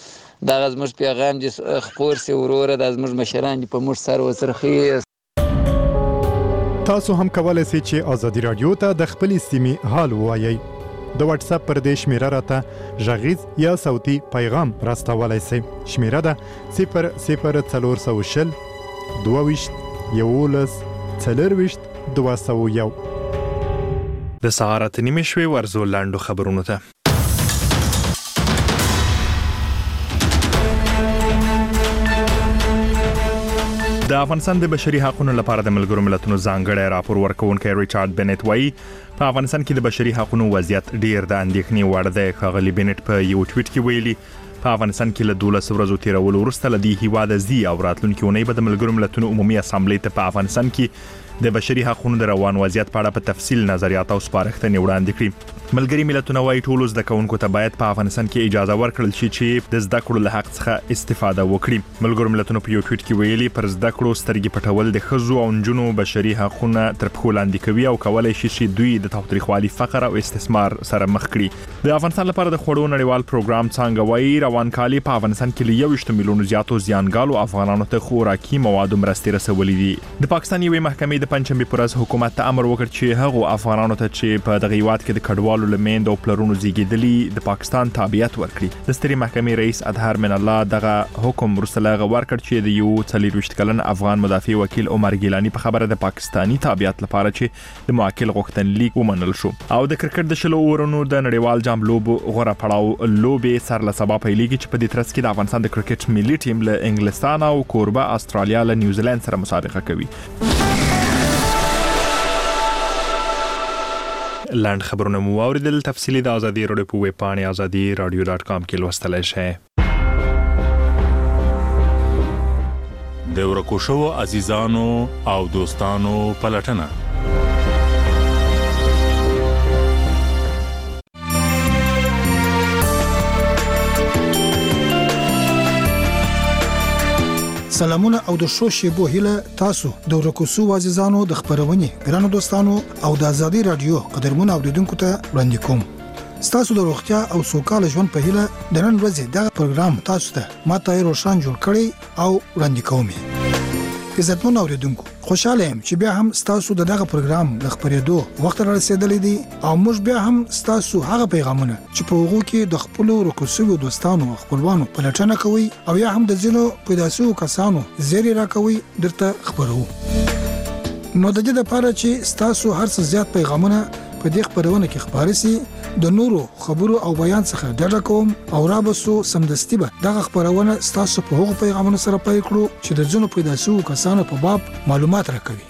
دغه زموږ پیغام دې خپور سي وروره، دا زموږ مشران دې په موږ سر وڅرخي. تاسو هم کولای شئ چې ازادي رادیو ته د خپلې سیمې حال ووایئ. د واتس اپ پر دې شمیره راته غږیز یا صوتي پیغام راستولای شئ. شمیره ده 00420 22 11 40 201. د سهار اته نیمې شوې ورزو لاندو خبرونو ته. د افغانستان د بشري حقوقو لپاره د ملګرو ملتونو ځانګړی راپور ورکوونکی ریچارډ بنت وایي په افغانستان کې د بشري حقوقو وضعیت ډیر د اندېښنې وړ دی. ښاغلي بنت په یو ټویټ کې ویلي په افغانستان کې له 12 ورځو تیرولو وروسته له دې هیواده زی او راتلونکي اونۍ به د ملګرو ملتونو عمومي اسامبلې ته په افغانستان کې د بشري حقوقو د روان وضعیت په اړه په تفصیل نظریات او سپارښتنې وړاندې کړي. ملګری ملتونه وايي ټولو زده کوونکو ته باید په افغانستان کې اجازه ورکړل شي چې د زده کړو له حق څخه استفاده وکړي. ملګرو ملتونو په یو ټویټ کې ویلي پر زده کړو سترګې پټول د ښځو او نجونو بشري حقوقونه تر پښو لاندې کوي او کولای شي چې دوی د تاوتریخوالي، فقر او استثمار سره مخ کړي. د افغانستان لپاره د خوړو نړیوال پروګرام څنګه وايي روان کال په افغانستان کې له 21 میلیونو زیاتو زیانګالو افغانانو ته خوراکي مواد مرستې رسولې دي. د پاکستان یوې محکمې د پنځمبې پر ورځ حکومت ته امر وکړ چې هغه افغانانو ته چې په دغه هیواد کې د کډوالو لمند او پلرونو زیږیدلي د پاکستان تابعیت ورکړي. د ستري محکمې رئیس اطهر من الله دغه حکم وروسته لغوه ورکړ چې د یو 40 کلن افغان مدافع وکیل عمر ګیلانی په خبره د پاکستانی تابعیت لپاره چې د موکل غوښتنلیک ومنل شو. او د کرکټ د شلو اورونو د نړیوال جام لوبو غوړه پړاو لوبې سر له سبا پیلېږي چې په دې ترڅ کې د افغانستان د کرکټ ملي ټیم له انګلستان او کوربه استرالیا له نیوزیلند سره مسابقه کوي. لاند خبرونه مو اوریدل. تفصیلی د ازادي رادیو په ویب پاڼه azadi.radio.com کې لوستلای شئ. د ورکو شو عزیزانو او دوستانو پلټنه. سلامونه او د شو شیبو هیله تاسو د ورکوسو عزیزانو د خبرونې ګرانو دوستانو او د ازادي رادیو قدرمن اوریدونکو ته وړاندې کوم. تاسو د روغتیا او سوکاله ژوند په هیله د نن ورځې دغه پروګرام تاسو ته ماته روشن جوړ کړی او وړاندې کوم. عزتمن اوریدونکو خوشاله يم چې بیا هم تاسو دغه پروګرام د خبرېدو وخت را رسیدلی دی او موږ بیا هم تاسو هغه پیغامونه چې په هغه کې د خپل ورکوسو دوستانو او خپلوانو پلټنه کوي او یا هم د ځینو پیداسو کسانو زیری راکوي درته خبرو. نو د دې لپاره چې تاسو هر څه زیات پیغامونه په دې خبرونه کې خبرې سي د نورو خبرو او بیان څخه ډډه کوم او رابسو سمدستي به دغه خبرونه تاسو په هغه پیغامونو سره پای کړو چې د ځینو پیداسو کسانو په باب معلومات راکوي.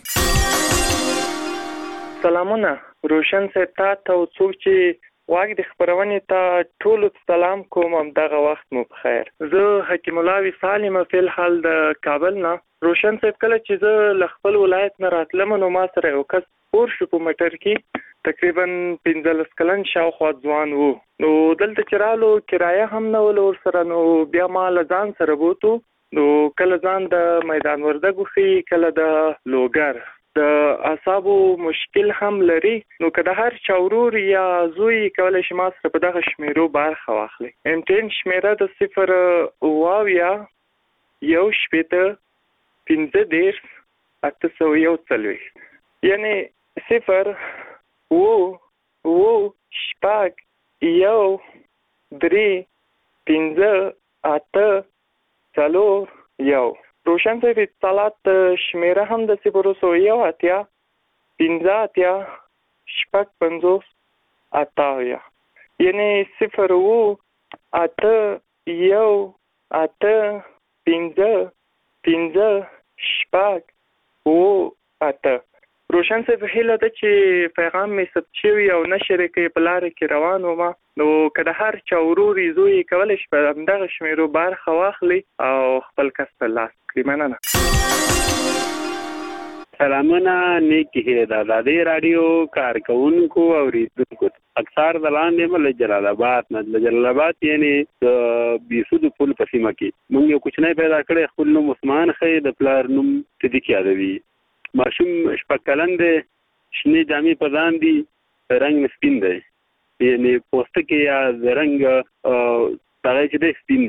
سلامونه روشن صاحب ته او څوک چې واګ د خبرونې ته ټول سلام کوم. دغه وخت مو بخیر. زه حکیم الله سالم فل حال د کابل نه. روشن صاحب کله چې زه ل خپل ولایت نه راتلم نو ما سره یو کس پور شو په موټر کې تقریبا 15 کلن شاوخوا ځوان وو. نو دلته چرالو کرایه هم نه ول ور سره. نو بیا ما لزان سره بوتو. نو کله ځان د میدان وردګو خي کله د لوګر د اعصابو مشکل هم لري. نو کله هر چاورور یا زوی کولای شي ما سره په دغه شمیرو برخه واخلي. امتحان شمیره د 0 واویا یو شپته 15 841 یعنی 0 وو شپږ یو 3 5 8 څلور یو. روشن صاحب اتصالات شمیره هم د 0 اتیا 15 اتیا شپږ 50 اتاویا یعنی 0 وو 8 یو 8 15 15 شپږ وو 8. روشن صاحب هیله ده چې پیغام می ثبت شوی او نشر کې په لار کې روان ومه. نو کله هر چا وروري زوی کولای شي په دغه شمیرو برخه واخلي او خپل کس په لاس کړي. مننه. سلامونه نیکی هیله ده ازادي رادیو کارکونکو او ریډونکو. اکثر د لاندې مل جلال آباد نه جلال آباد یعنی د بیسود پل په سیمه کې مونږ یو کوچنی پیدا کړی خپل نوم عثمان خې د پلار نوم صدیق یادوي. ماشوم شپږ کلن دی شنې جامې په ځان دي رنګ سپین دی یعنی پوسټ کې یا رنګ هغه چې دی سپین دی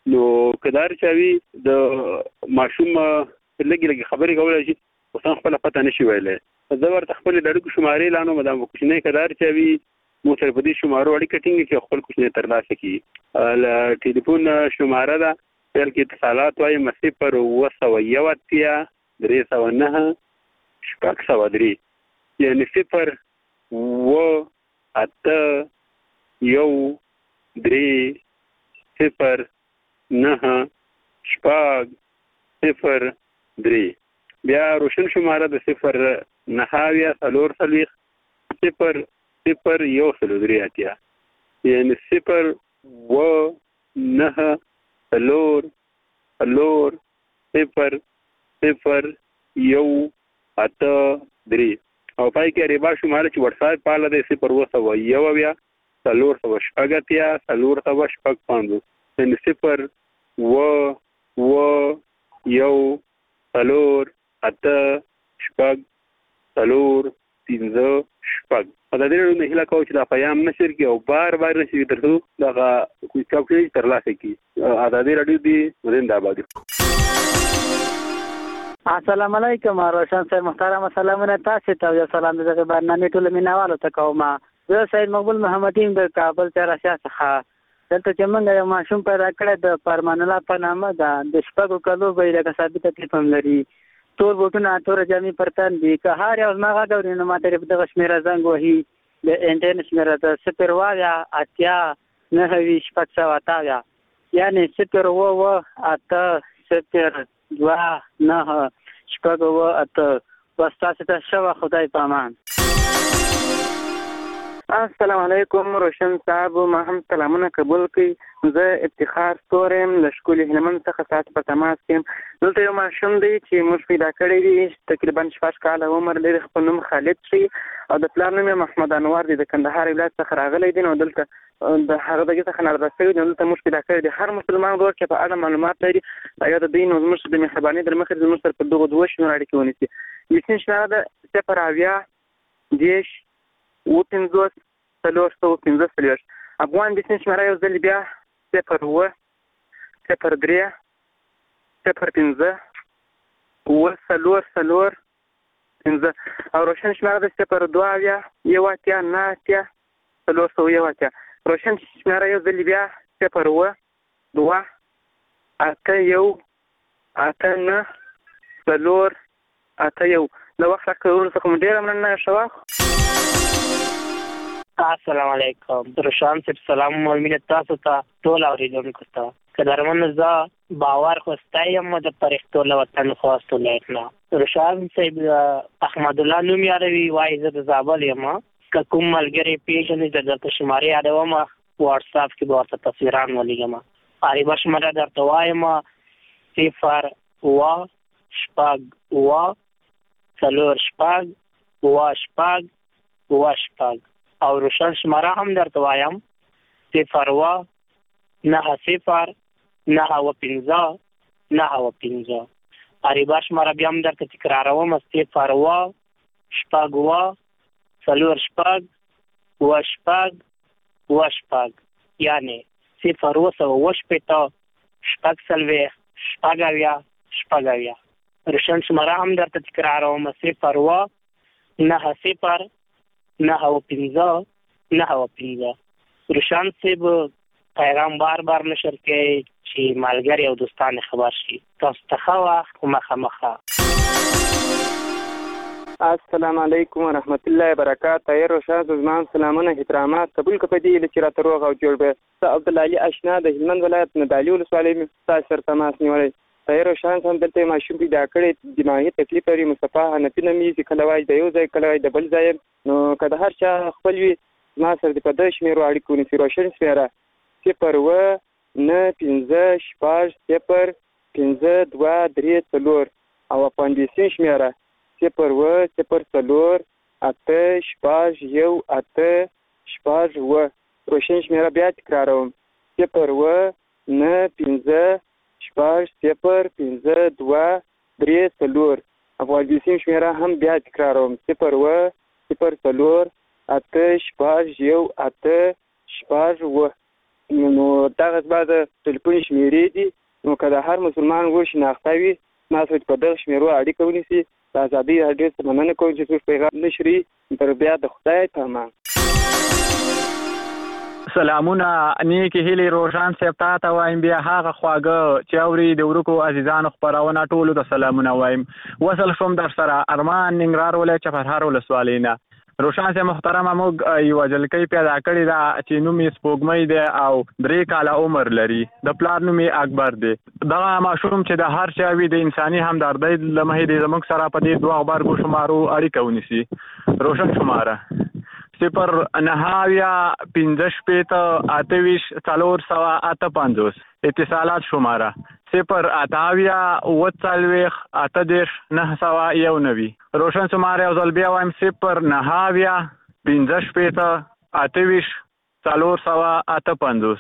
نو کدار چاوي د ماشوم لګي خبرې کولای شي او خپل پته نشي ویلای زه ورته خپل د اړیکو شمارې لانو مدام کوښنه کدار چاوي مو سره په دې شمارو اړیکه ټینګ کې خپل کوښنه ترلاسه کړي ل ټلیفون شماره ده پر کې اتصالات وايي مسیح پر 201 309 3 یعنی 0 و 8 یو 3 0 9 0 3 بیا روشن شماره د 0 9 4 0 0 یو 3 اتیا یعنی 0 و 9 4 0 0 یو 8 3 او پای کې ریبا شماره چې واتس اپ پاله د 0 و یو بیا 4 شپږتیا 4 شپږ یعنی 0 و یو 4 8 شپږ 4 15 شپږ دا ډېر نه هله کوي چې دا پیغام نشر کی او بار نشي ترته دا کوئی کاپټي ترلاسه کی ازادي رادیو دی زنده باد. السلام علیکم روشن صاحب محترم سلامونه تاسو ته یو سلام دغه برنامه ټول مینوالو ته کوم زه سید مقبول محمدین د کابل چرشا څخه دلته چې موږ یو ماشوم پیدا کړی د فرمان الله په نامه ده د شپږو کلو به لکه ثابت تکلیف هم لري تور بوټونه تور جامې پرتن دي که هر یو ما غاوري نو ماته دغه شمیره زنګ وهي د انټرنیټ شمیره د 0 وایا اتیا نه وی شپږ سو اتایا یعنی 0 و 8 0 2 9 شپږ و 8 واستاسه ته شوا خدای پامان. السلام علیکم روشن صاحب ما هم سلامونه قبول کړئ زه افتخار ستورم له ښکلي هلمند څخه ساعت په تماس کې دلته یو ماشوم دی چې موږ پیدا کړی دی تقریبا 6 کاله عمر لري خپل نوم خالد شي او د پلار نوم محمد انور دی د کندهار ولایت څخه راغلی دی نو دلته د هغه دغه څخه نه راځي دلته موږ پیدا کړی دی هر مسلمان ورور چې په اړه معلومات لري یا د دین او موږ د مهرباني در مخې د موږ سره په دغه دوه شنو اړیکې ونیسي لیکن شنه د سپراویا دیش و 50 350 افغان د سن شماره یو ځل بیا 0 و 0 3 0 5 و 4 5 او روشن شماره د 0 2 بیا یو اتیا نه اتیا 4 یو اتیا روشن شماره یو ځل بیا 0 و 2 8 یو 8 نه 4 8 یو نو وخت راکړو څه ډیر مننه شوه. السلام علیکم روشن صاحب سلام مؤمنه تاسو ته ټول اوریدونکو ته قدرمن ز باور خوستایم د پرختو له وطن خواستو لیکنا روشن صاحب احمد الله نوم یاروي وای زه د زابل یم که کوم ملګری پیژنې د شمارې یادوم واتس اپ کې به ورته تصویران ولېږم اری به شماره درته وایم 0 و شپږ و 4 شپږ و شپږ و شپږ او روشن شماره هم درته وایم 0 و 9 0 9 و 15 9 و 15 اریبا شماره بیا هم درته تکراروم 0 و شپږ و 4 شپږ و شپږ و شپږ یعنی 0 و 7 شپږ سلوي شپږاویا شپږاویا روشن شماره هم درته تکراروم 0 و 9 0 9 و 15 9 و 15 روشن صاحب پیغام بار نشر کې چې ملګری او دوستان خبر شي تاسو ته ښه وخت مخه. السلام علیکم ورحمت الله وبرکاته یا روشن زمان سلامونه احترامات قبول کړئ چې راته روغ او جوړ به عبد الله علي اشنا د هلمند ولایت نه دالی ولسوالۍ تاسو سره تماس نیولای تیر روشن هم دلته ماشوم پیدا کړی دماغي تکلیف لري مصطفی حنفي نومي چې کله وای د یو ځای کله وای د بل ځای نو کله هر چا خپل وي ما سره د پدې شمیرو اړیکو نسی روشن سره 0 و 9 15 شپږ 0 15 2 3 4 او اپاندیسین شمیره 0 و 0 4 8 شپږ یو 8 شپږ و روشن شمیره بیا تکراروم 0 و 9 15 شپږ 0 15 2 3 4 افغانستان شمیره هم بیا تکراروم 0 و 0 4 8 شپږ یو 8 شپږ و نو دغه بعد ټلیفون شمیرې دي نو کله هر مسلمان و شناخته وي ما سره په دغه شمیرو اړیکه ونیسي د ازادي راډیو څخه مننه کوم چې څوک پیغام نشري تر بیا د خدای په امان. سلامونه نیکی هیلی روشان صاحب ته وایم بیا هغه خواږه چې اوري د ورکو عزیزانو خبرونه ټولو ته سلامونه وایم. وصل شوم در سره ارمان ننګرهار ولایت چپرهار ولسوالۍ نه. روشان صاحب محترمه موږ یو جلکۍ پیدا کړې ده چې نوم یې سپوږمۍ دی او 3 کاله عمر لري. د پلار نوم یې اکبر دی. دغه ماشوم چې د هر چا وي د انساني همدردۍ له مخې د زموږ سره په دې 2 غبرګو شمارو اړیکه ونیسي. روشن شماره 09858 اتصالات شماره 088 روشن شماره او ځل بیا وایم 09858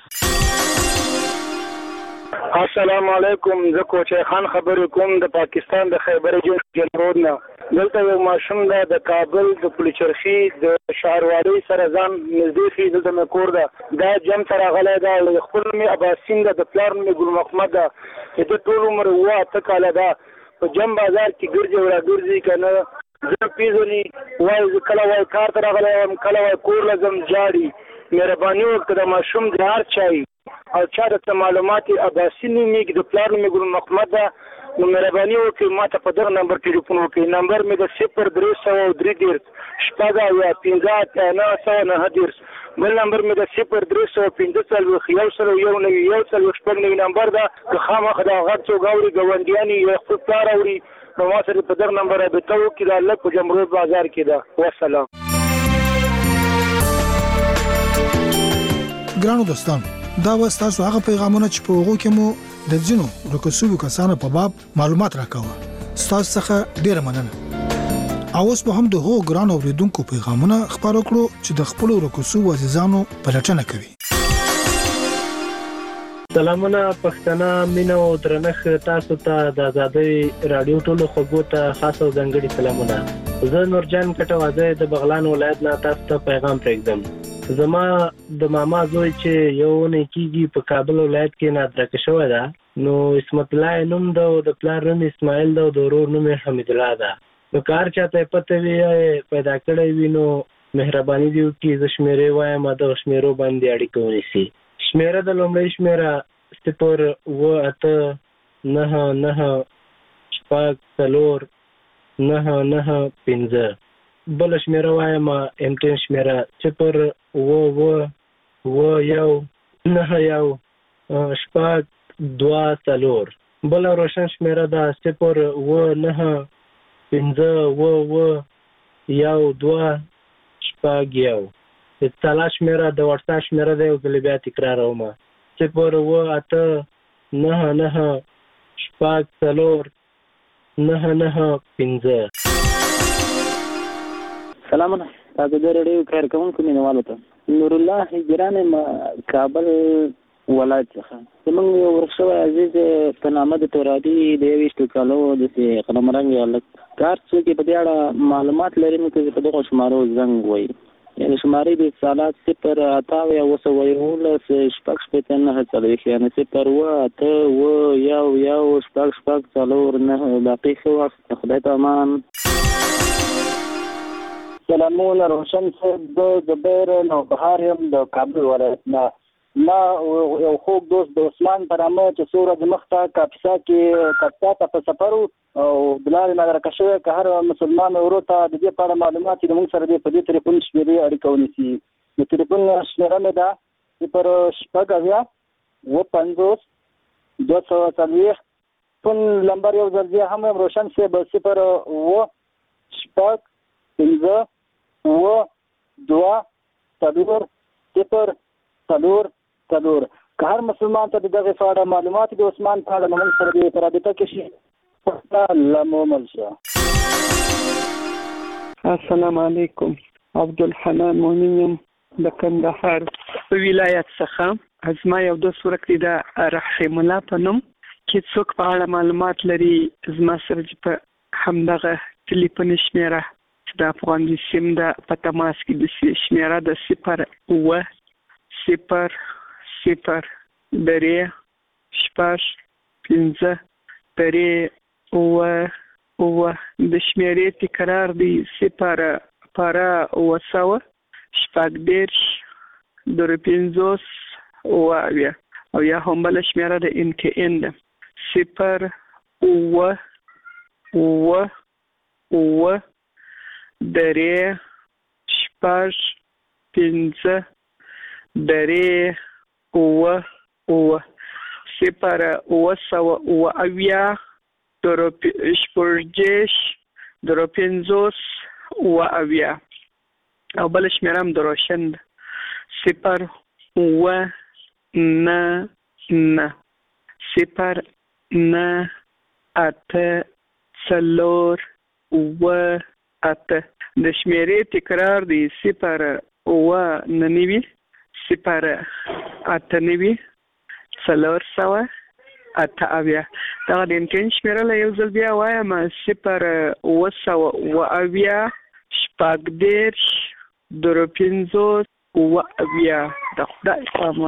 السلام علیکم زه کوچی خان خبرې کوم د پاکستان د خیبر جنوب نه. دلته یو ماشوم ده د کابل د پلچرخي د شهروالۍ سره ځان نږدې شي. دلته مې کور ده دا جم ته راغلی ده. خپل مې اباسین ده د پلار مې ګل محمد ده چې د ټول عمر 8 کاله ده په جم بازار کې ګرځي او راګرځي که نه زه پیژني وایي زه کله وایي کار ته راغلی یم کله وایي کور له ځم جاړي. مهرباني وکړه د ماشوم د هر چا او چا درته معلومات اباسین نومېږي د پلار مې ګل محمد ده نو مهرباني وکړئ ما ته په دغه نمبر ټلیفون وکړئ. نمبر مې د 0303 990 بل نمبر مې د 0315 نمبر ده که خامخا د هغه څوک اوري ګاونډیان یې خپل پلار اوري نو ما سره په دغه نمبر رابطه وکړي. د الله په جمهوریت بازار کې ده. والسلام. ګرانو دوستان دا و تاسو هغه پیغامونه چې په وګو کې مو د ځینو رکوسوبو کسانو په باب معلومات راکاوه. تاسو څخه ډیره مننه. اوس به هم د هو ګرانو اوریدونکو پیغامونه خبرو کړو چې د خپل رکوسوبو عزیزانو پلټنه کوي. سلامونه پښتنه مینه او درنښت تاسو ته د آزادۍ رادیو ټولو خوږو ته خاص او ځانګړي سلامونه. زه نورجان کټوازه د بغلان ولایت نه تاسو ته پیغام پرېږدم. زما د ماما زوی چې یو نه کیږي په کابل ولایت کې نادرکه شوی ده نو اسمت الله نوم ده او د پلار نوم اسماعیل ده او د ورور نوم حمید الله ده. نو کار چاته پته وی پیدا کړی وي نو مهرباني دی وکړئ زه شمیرې وایم د شمیرو باندې اړیکه ونیسي. شمیره د لومړۍ شمیره 0899494 بل شمیره وایم امټن شمیره 09994 بل روشن شمیره ده 09512 اتصالات شمیره د واتساپ شمیره ده او د بیا تکراروم 08994 سلامونه تاسو د ریډیو خیر کوونکو مینوالو ته نور الله هجران کابل ولایت څخه زموږ یو ورښوی عزیز په نامه د تورادي د 20 کالو د قلمرنګ هلک کار څوک په دې اړه معلومات لري نو چې په دغه شمارو زنګ وایي یعنی شمارې د اتصالات 088 یعنی 088 باقي ښه وخت خدای ته امان. سلامونه روشن صاحب د زبیر نوبهار یم د کابل ولایت نه. ما یو خوږ دوست د عثمان په نامه چې څو ورځې مخته کاپیسا ته په سفر او د لارې نادرکه شوی که هر مسلمان ورور ته د دې په اړه معلومات چې زموږ سره په دې تلیفون شمېرې اړیکه ونیسي. د تلیفون شمېره مې ده 050 فون نمبر یو ځل بیا هم روشن صاحب 0 که هر مسلمان ته دغه په اړه معلومات د عثمان په اړه موږ سره د رابطه کې شي لمومل شه. السلام علیکم عبدالحنان مؤمن د کندهار ولایت څخه. زما یو دوست ورکړی د رحیم الله په نوم چې څوک په اړه معلومات لري زما سره په همدغه ټلیفون شمیره د افغان سیم د په تماس کې د شمیره د 0 صفر درې شپږ پنځه درې اووه د شمیرې تکرار دی صفر پاره اووه سوه شپږ دېرش درې پنځوس اووه اویا او یا هم بله شمیره د NKN ده صفر اووه درې شپږ پنځه درې اووه صفر اووه سوه اووه اویا شپږدېرش درې پنځوس اووه اویا او بله شمیره هم د روشن ده صفر اووه نه صفر نه اته څلور اووه اته د شمیرې تکرار دی صفر اووه نه نوي صفر اته نوي څلور سوه اته اویا دغه د NKN شمیره له یو ځل بیا وایم صفر اووه سوه اووه اویا شپږ دېرش درې پنځوس اووه اویا د خدای په امان.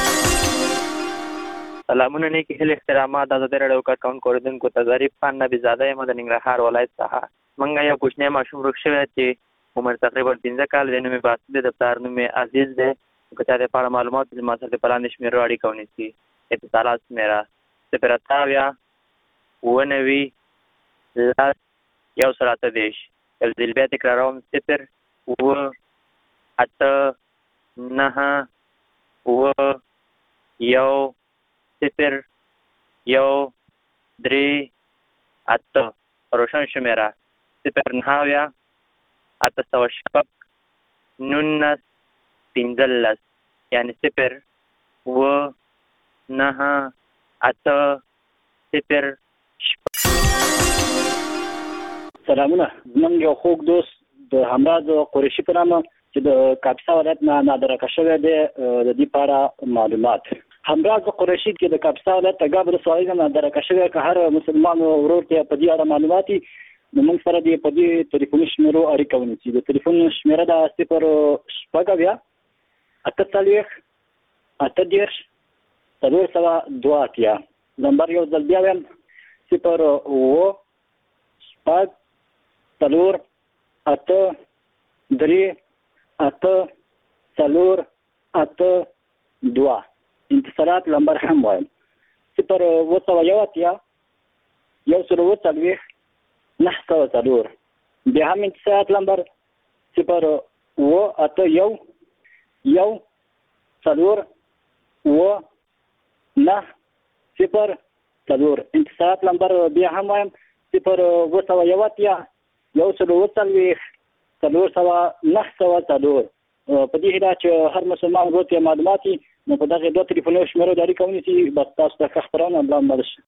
سلامونه نیکی هیلې احترامات د ازادي راډیو کارکوونکو اوریدونکو ته ظریف خان نبي زاده یم د ننګرهار ولایت څخه. موږ یو کوچنی ماشوم ورک شوی چې عمر تقریبا 15 کال دی. نوم یې باسط دی. د پلار نوم یې عزیز دی. که چا د په اړه معلومات زما سره د په لاندې شمېرو اړیکه ونیسي. اتصالات شمېره 0 اووه نوي لس یو سل اته دېرش. یو ځل بیا تکراروم 0 اووه اته نهه اووه یو 0 یو درې اته. روشن شمیره 0 اته سوه شپږ 19 15 یعنی 0 اووه نهه اته 0 سلامونه. زموږ یو خوږ دوست د همراز قریشي په نامه چې د کاپیسا ولایت نه نادرکه شوی دی د دې په اړه معلومات. همراز قریشي چې د کاپیسا ولایت ته ګاب ولسوالۍ نه نادرکه شوی که هر مسلمان ورور ته په دې اړه معلومات وي نو موږ سره دې په دې تلیفوني شمیرو اړیکه ونیسي. د تلیفون شمیره ده 0 اته څلوېښت اته دېرش څلور سوه دوه اتیا. نمبر یو ځل بیا وایم 0 اووه شپږ څلور اته درې اته څلور اته دوه. انتصارات نمبر هم وایم 0 اووه سوه یو اتیا یو سل اووه څلوېښت 904. بیا هم انتصارات نمبر 0 اووه اته یو څلور اووه 904. انتصارات نمبر بیا هم وایم 0 اووه سوه یو اتیا یو سل اووه څلوېښت 904. په دې هیله چې هر مسلمان ورور ته معلومات وي نو په دغه دوه تلیفوني شمیرو د اړیکه ونیسي. بس تاسو ته ښه خپرونه ملا مبارک شه.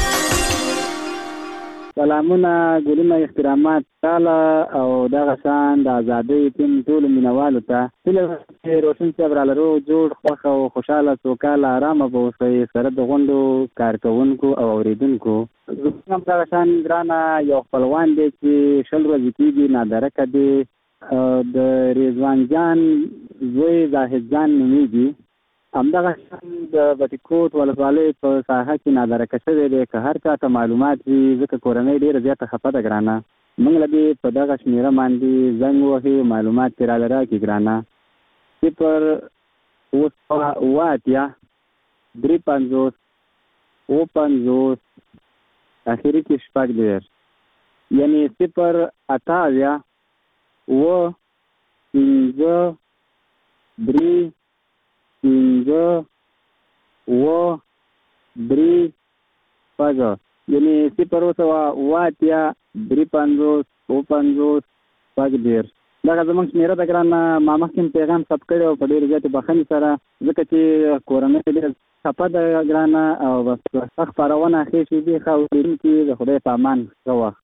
سلامونه ګلونه احترامات تعالی او دغه شان د ازادۍ ټیم ټولو مینوالو ته هیله چې روشن صاحب را لرو جوړ خوښه او خوشحاله سوکاله ارامه به اوسئ سره د غونډو کارکوونکو او اوریدونکو. زموږ هم دغه شان ګرانه یو خپلوان دی چې 20 ورځې کېږي نادرکه دی. د رضوان جان زوی زاهد جان نومیږي. همدغه شان د بټي کوټ ولسوالۍ په ساحه کې نادرکه شوی دی. که هر چا ته معلومات وي ځکه کورنۍ ډېره زیاته خفه ده ګرانه موږ له دې په دغه شمېره باندې زنګ ووهي معلومات ترې راله راکړي ګرانه 0 اووه سوه اووه اتیا درې پنځوس اووه پنځوس اخري کې شپږ دېرش یعنې 0 اته اویا اووه پنځه درې پنځه اووه درې شپږ یعنې 0 اووه سوه اووه اتیا درې پنځوس اووه پنځوس شپږ دېرش. دغه زموږ شمېره ده ګرانه. ما مخکې پیغام ثبت کړی او په ډېرې زیاتې بښنې سره ځکه چې کورنۍ ډېره خفه ده ګرانه او بس ښه خپرونه ښې شېبې ښه اورېدونکي د خدای په امان ښه وخت.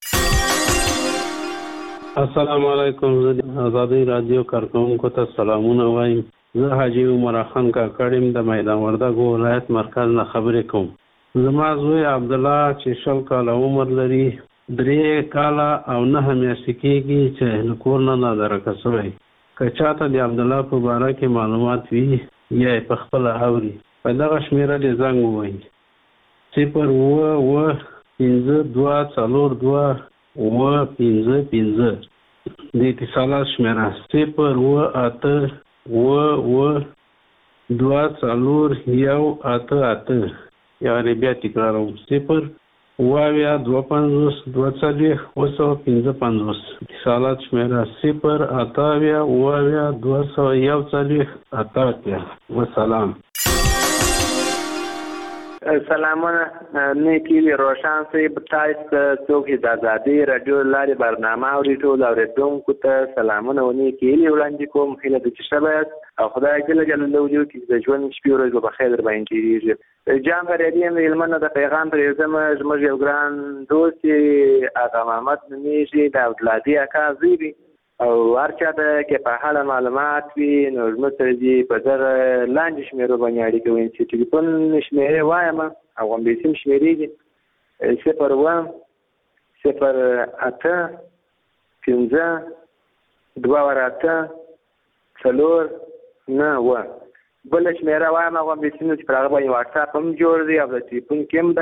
السلام علیکم. زه د ازادۍ راډیو کارکوونکو ته سلامونه وایم. زه حاجي عمر خان کاکړ یم د میدان وردګو ولایت مرکز نه خبرې کوم. زما زوی عبدالله چې 20 کاله عمر لري 3 کاله او 9 میاشتې کېږي چې له کور نه نادرکه شوی. که چاته د عبدالله په باره کې معلومات وي یا یې په خپله اوري په دغه شمیره دې زنګ ووهئ 0-5-2-4-2-5-5 د اتصالات شمیره 0-5-2-4-1-8-8 یعنې بیا تکراروم 0-2-50-2-4-255 اتصالات شمیره 0-8-2-1-4-8 وسلام. سلامونه نیکی روشن صاحب تاسو څوک د آزادي رادیو لارې برنامه اوري ټول اوریدونکو ته سلامونه و نیکی وړاندې کوم هیله ده چې شبایت او خدای جل جلاله وجو کې د ژوند شپې ورځې په خیر باندې تیریږي. جام غریبین علمنه د پیغام پر زموږ یو ګران دوست آقا محمد نومیږي د اولادي اکا زیبي او هر چا ته کې په حاله معلومات وي نو زموږ سره دې په دغه لاندې شمیرو باندې اړیکه ونیسي. ټلیفون شمیرې وایم او همداسې شمیرې دي 0-1-8-5-2-8-4-9 بل شمیره وایم او همداسې چې پر هغه باندې واټساپ هم جوړ دی او د ټلیفون کې هم ده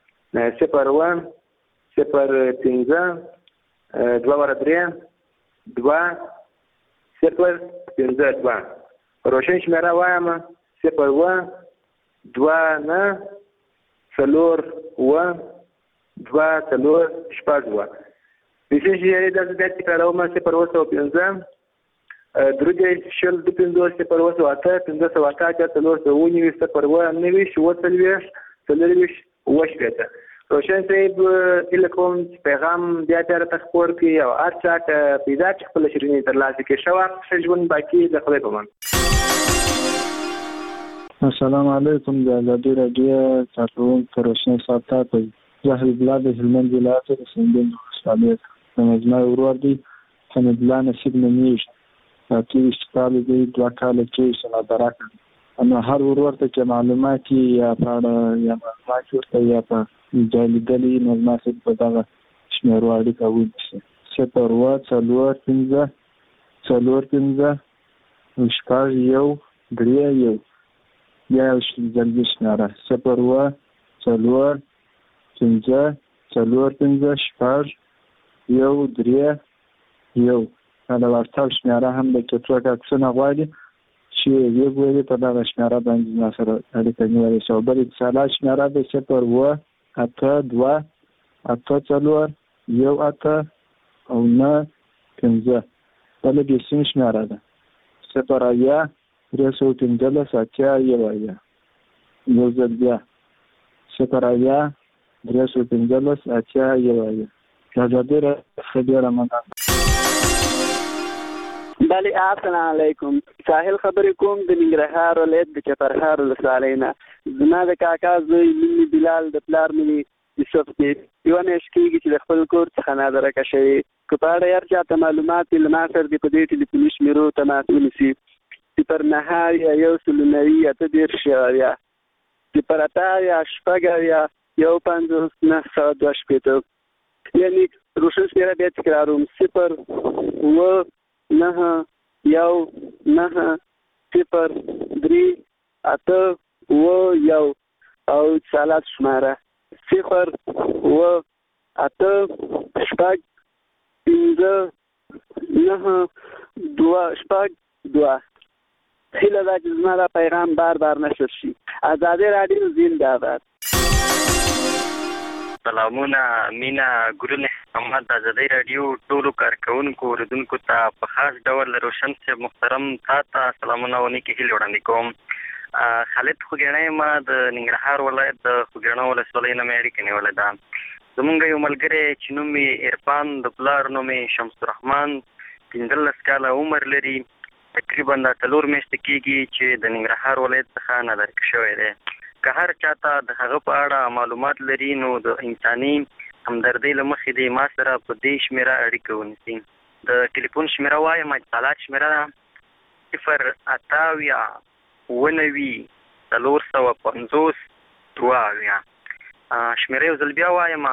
0-1-5-2-3-2-0-5-2 روشن شمیره وایم 0-1-2-4-2-4-6 بیشین شمیره دست دست تکراروم 0-1-5 0-2-8-4-2-8-4-9 روشن صاحب هیله کوم چې پیغام بیا ته خپور کړي او هر چا ته پیدا چې خپل شیریني ترلاسه کړي شو ژوند باقي د خدای په امان. السلام علیکم د آزادي رادیو کارکونکو روشن صاحب ته زهر بلاد هلمند ولایت د سندن ولسوالۍ زما ورور دی حمید الله نصیب نومیږي چې اشتغال دی 2 کال کې سنادرا کړ انا هر ورور ته چې معلومات یا پاړه یا معلومات ورته یا په جالګلی نظماسه په دغه شمیرو اړیکه ونیسي 0-1-4-5-6-1-3-1 یا ځلګي شمیره 0-1-4-5-6-1-3-1 دا وارتال شمیره هم د کتوک اکسونه غواړي چې یو ویلي په دغه شمیره باندې ما سره اړیکه نیولې شو. بل اتصالات شمیره د 0-1-8-2-1-8-9-15 بل بیسین شمیره ده 0-3-15-8-1 یو ځل بیا 0-3-15-8-1 آزادي رادیو رمضان. بله السلام علیکم ساحل خبرې کوم د ننګرهار ولایت د چپرهار ولسوالۍ نه. زما د کاکا زوی مینی بلال د پلار مینی یوسف دی یو میاشت کېږي چې د خپل کور څخه نادرکه شوی که په اړه هر چاته معلومات وي له ما سره دې په دې ټلیفوني شمیرو تماس ونیسي 0-9-8-0-8-9-5-9-2 یعنی روشن شمیره بیا تکراروم 0-9-9-0-3-8-1 او اتصالات شماره 0-8-5-9-2 هیله ده چې زما دا پیغام بار بار نشر شي. آزادي رادیو زنده‌باد. سلامونه مینا ګلونه محمد د آزادي رادیو ټولو کارکونکو اوریدونکو ته په خاص ډول روشن صاحب محترم تاسو سلامونه ونیکي هیله وړاندې کوم. خالد خوګیڼی ما د ننګرهار ولایت د خوګیڼو ولسوالۍ نه مې اړیکه نیولې ده. زمونږ یو ملګری چې نوم یې عرفان د پلار نوم یې شمس الرحمن 15 کاله عمر لري تقریبا 4 میاشتې کېږي چې د ننګرهار ولایت څخه نادرکه شوی دی. که هر چاته د هغه په اړه معلومات لري نو د انساني همدردۍ له مخې دی ما سره په دې شمیره اړیکه ونیسي. د ټلیفون شمیره وایم اتصالات شمیره 0-8-9-450-2 شمیره یو ځل بیا وایم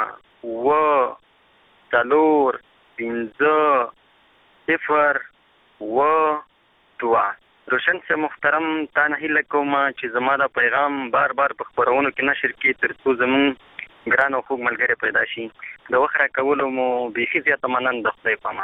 0-8-9-4-50-2 و 2. روشن سے محترم تا نه هیله کوم چې زما دا پیغام بار بار په خبرونو کې نشر کړي ترڅو زمون ګران او خوږ ملګری پیدا شي. د وخت راکولو مو بیخي زیاته مننه د خدای په امان.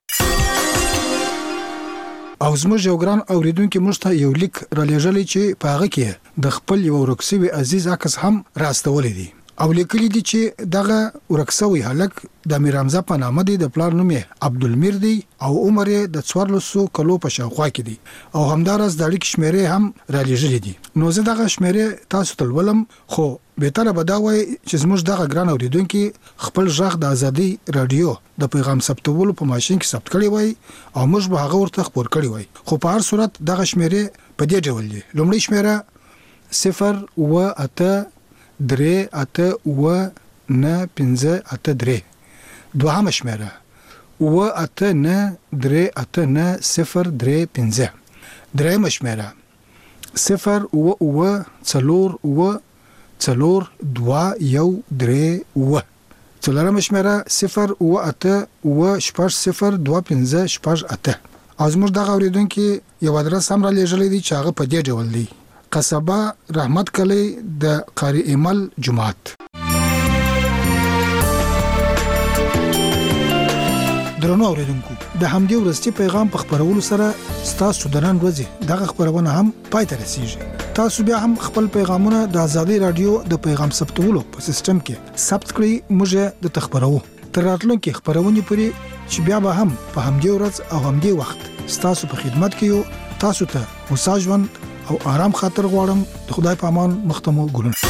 او زموږ یو ګران اوریدونکو موږ ته یو لیک را لېږلی چې په هغه کې د خپل یو ورکسوي عزیز عکس هم راستولی دی او لیکلی دی چې دغه ورکسوي هلک د امیر حمزه په نامه دی، د پلار نوم یې عبدالمیر دی او عمر یې د 1400 کلو په شاوخوا کې دی او همداراز د اړیکې شمیرې هم را لېږلې دي. نو زه دغه شمیرې تاسو ته لولم، خو بهتره به دا وای چې زموږ دغه ګران اوریدونکو خپل غږ د ازادي رادیو د پیغام ثبتولو په ماشين کې ثبت کړی وای او موږ به هغه ورته خبر کړی وای. خو په هر صورت دغه شمیرې په دې ډول دي. لومړی شمیره 0 و 8 3 8 و 9 5 8 3. دوهمه شمیره 0 8 9 3 8 9 0 3 5. دریمه شمیره 0 و 4 و 4 2 1 3 و. څلورمه شمیره 0 و 8 و 0 2 5 8. از موږ دغه اوریدونکو یو ادرس هم را لېږلی دی چې هغه په دې ډول دی: قصبه رحمت کلی د قاری ایمل جماعت. درنو اوریدونکو، د همدې ورستي پیغام په خبرولو سره ستاسو د نن ورځې دغه خبرونه هم پای ته رسیږي. تاسو بیا هم خپل پیغامونه د آزادي رادیو د پیغام ثبتولو په سیستم کې ثبت کړئ، موږ د تخبرو تر راتلونکي خبرونه پورې چې بیا به هم په همدې ورځ او همدې وخت ستاسو په خدمت کې یو. تاسو ته هوسا ژوند او آرام خاطر غواړم. د خدای په امان. مختمو ګلونه.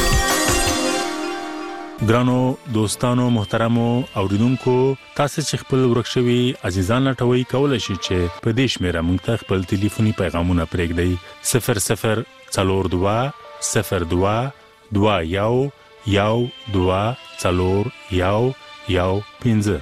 ګرانو دوستانو محترمو اوریدونکو، تاسو چې خپل ورکشوي عزیزان لټوي کولای شئ چې په دې شمیره موږ ته خپل ټلیفوني پیغامونه پرېږدئ: 00 42 02 21 12 4 1 15.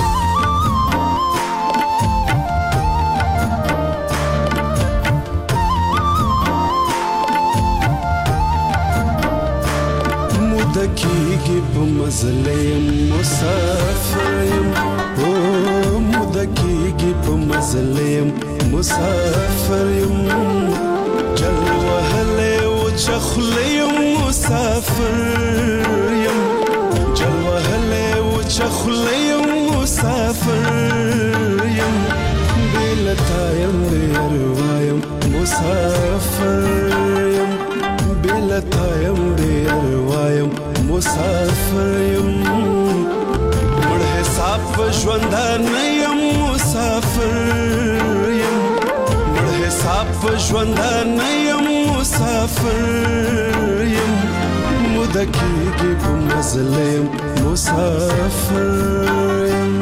مدکیږي په مزلیم مسافریم، او مدکیږي په مزلیم مسافریم، جل وهله او چخلیم مسافریم، جل وهله او چخلیم مسافریم، بلتایم بیروایم مسافریم، بلتایم بیروایم مسافریم، مړ حساب ژوندان یم مسافریم، مړ حساب ژوندان یم مسافریم، مدکیږي په مزلیم مسافریم.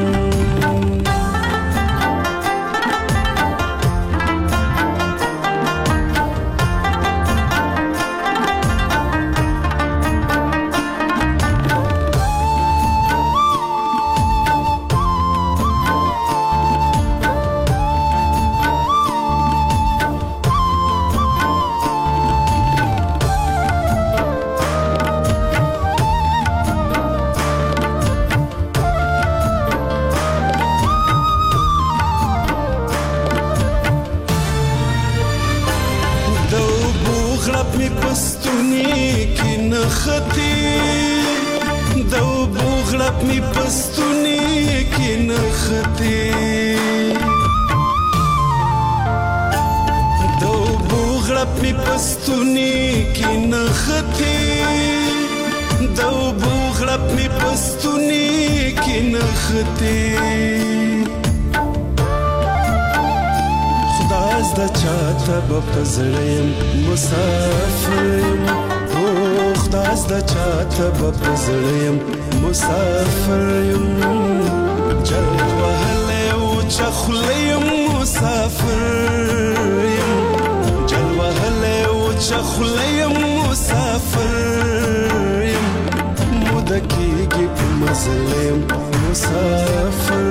بپزړیم مسافریم، او خداز د چاته بپزړیم مسافریم، جل وهله او چخلیم مسافریم، جل وهله او چخلیم مسافریم، مدکیږي په مزلیم مسافر.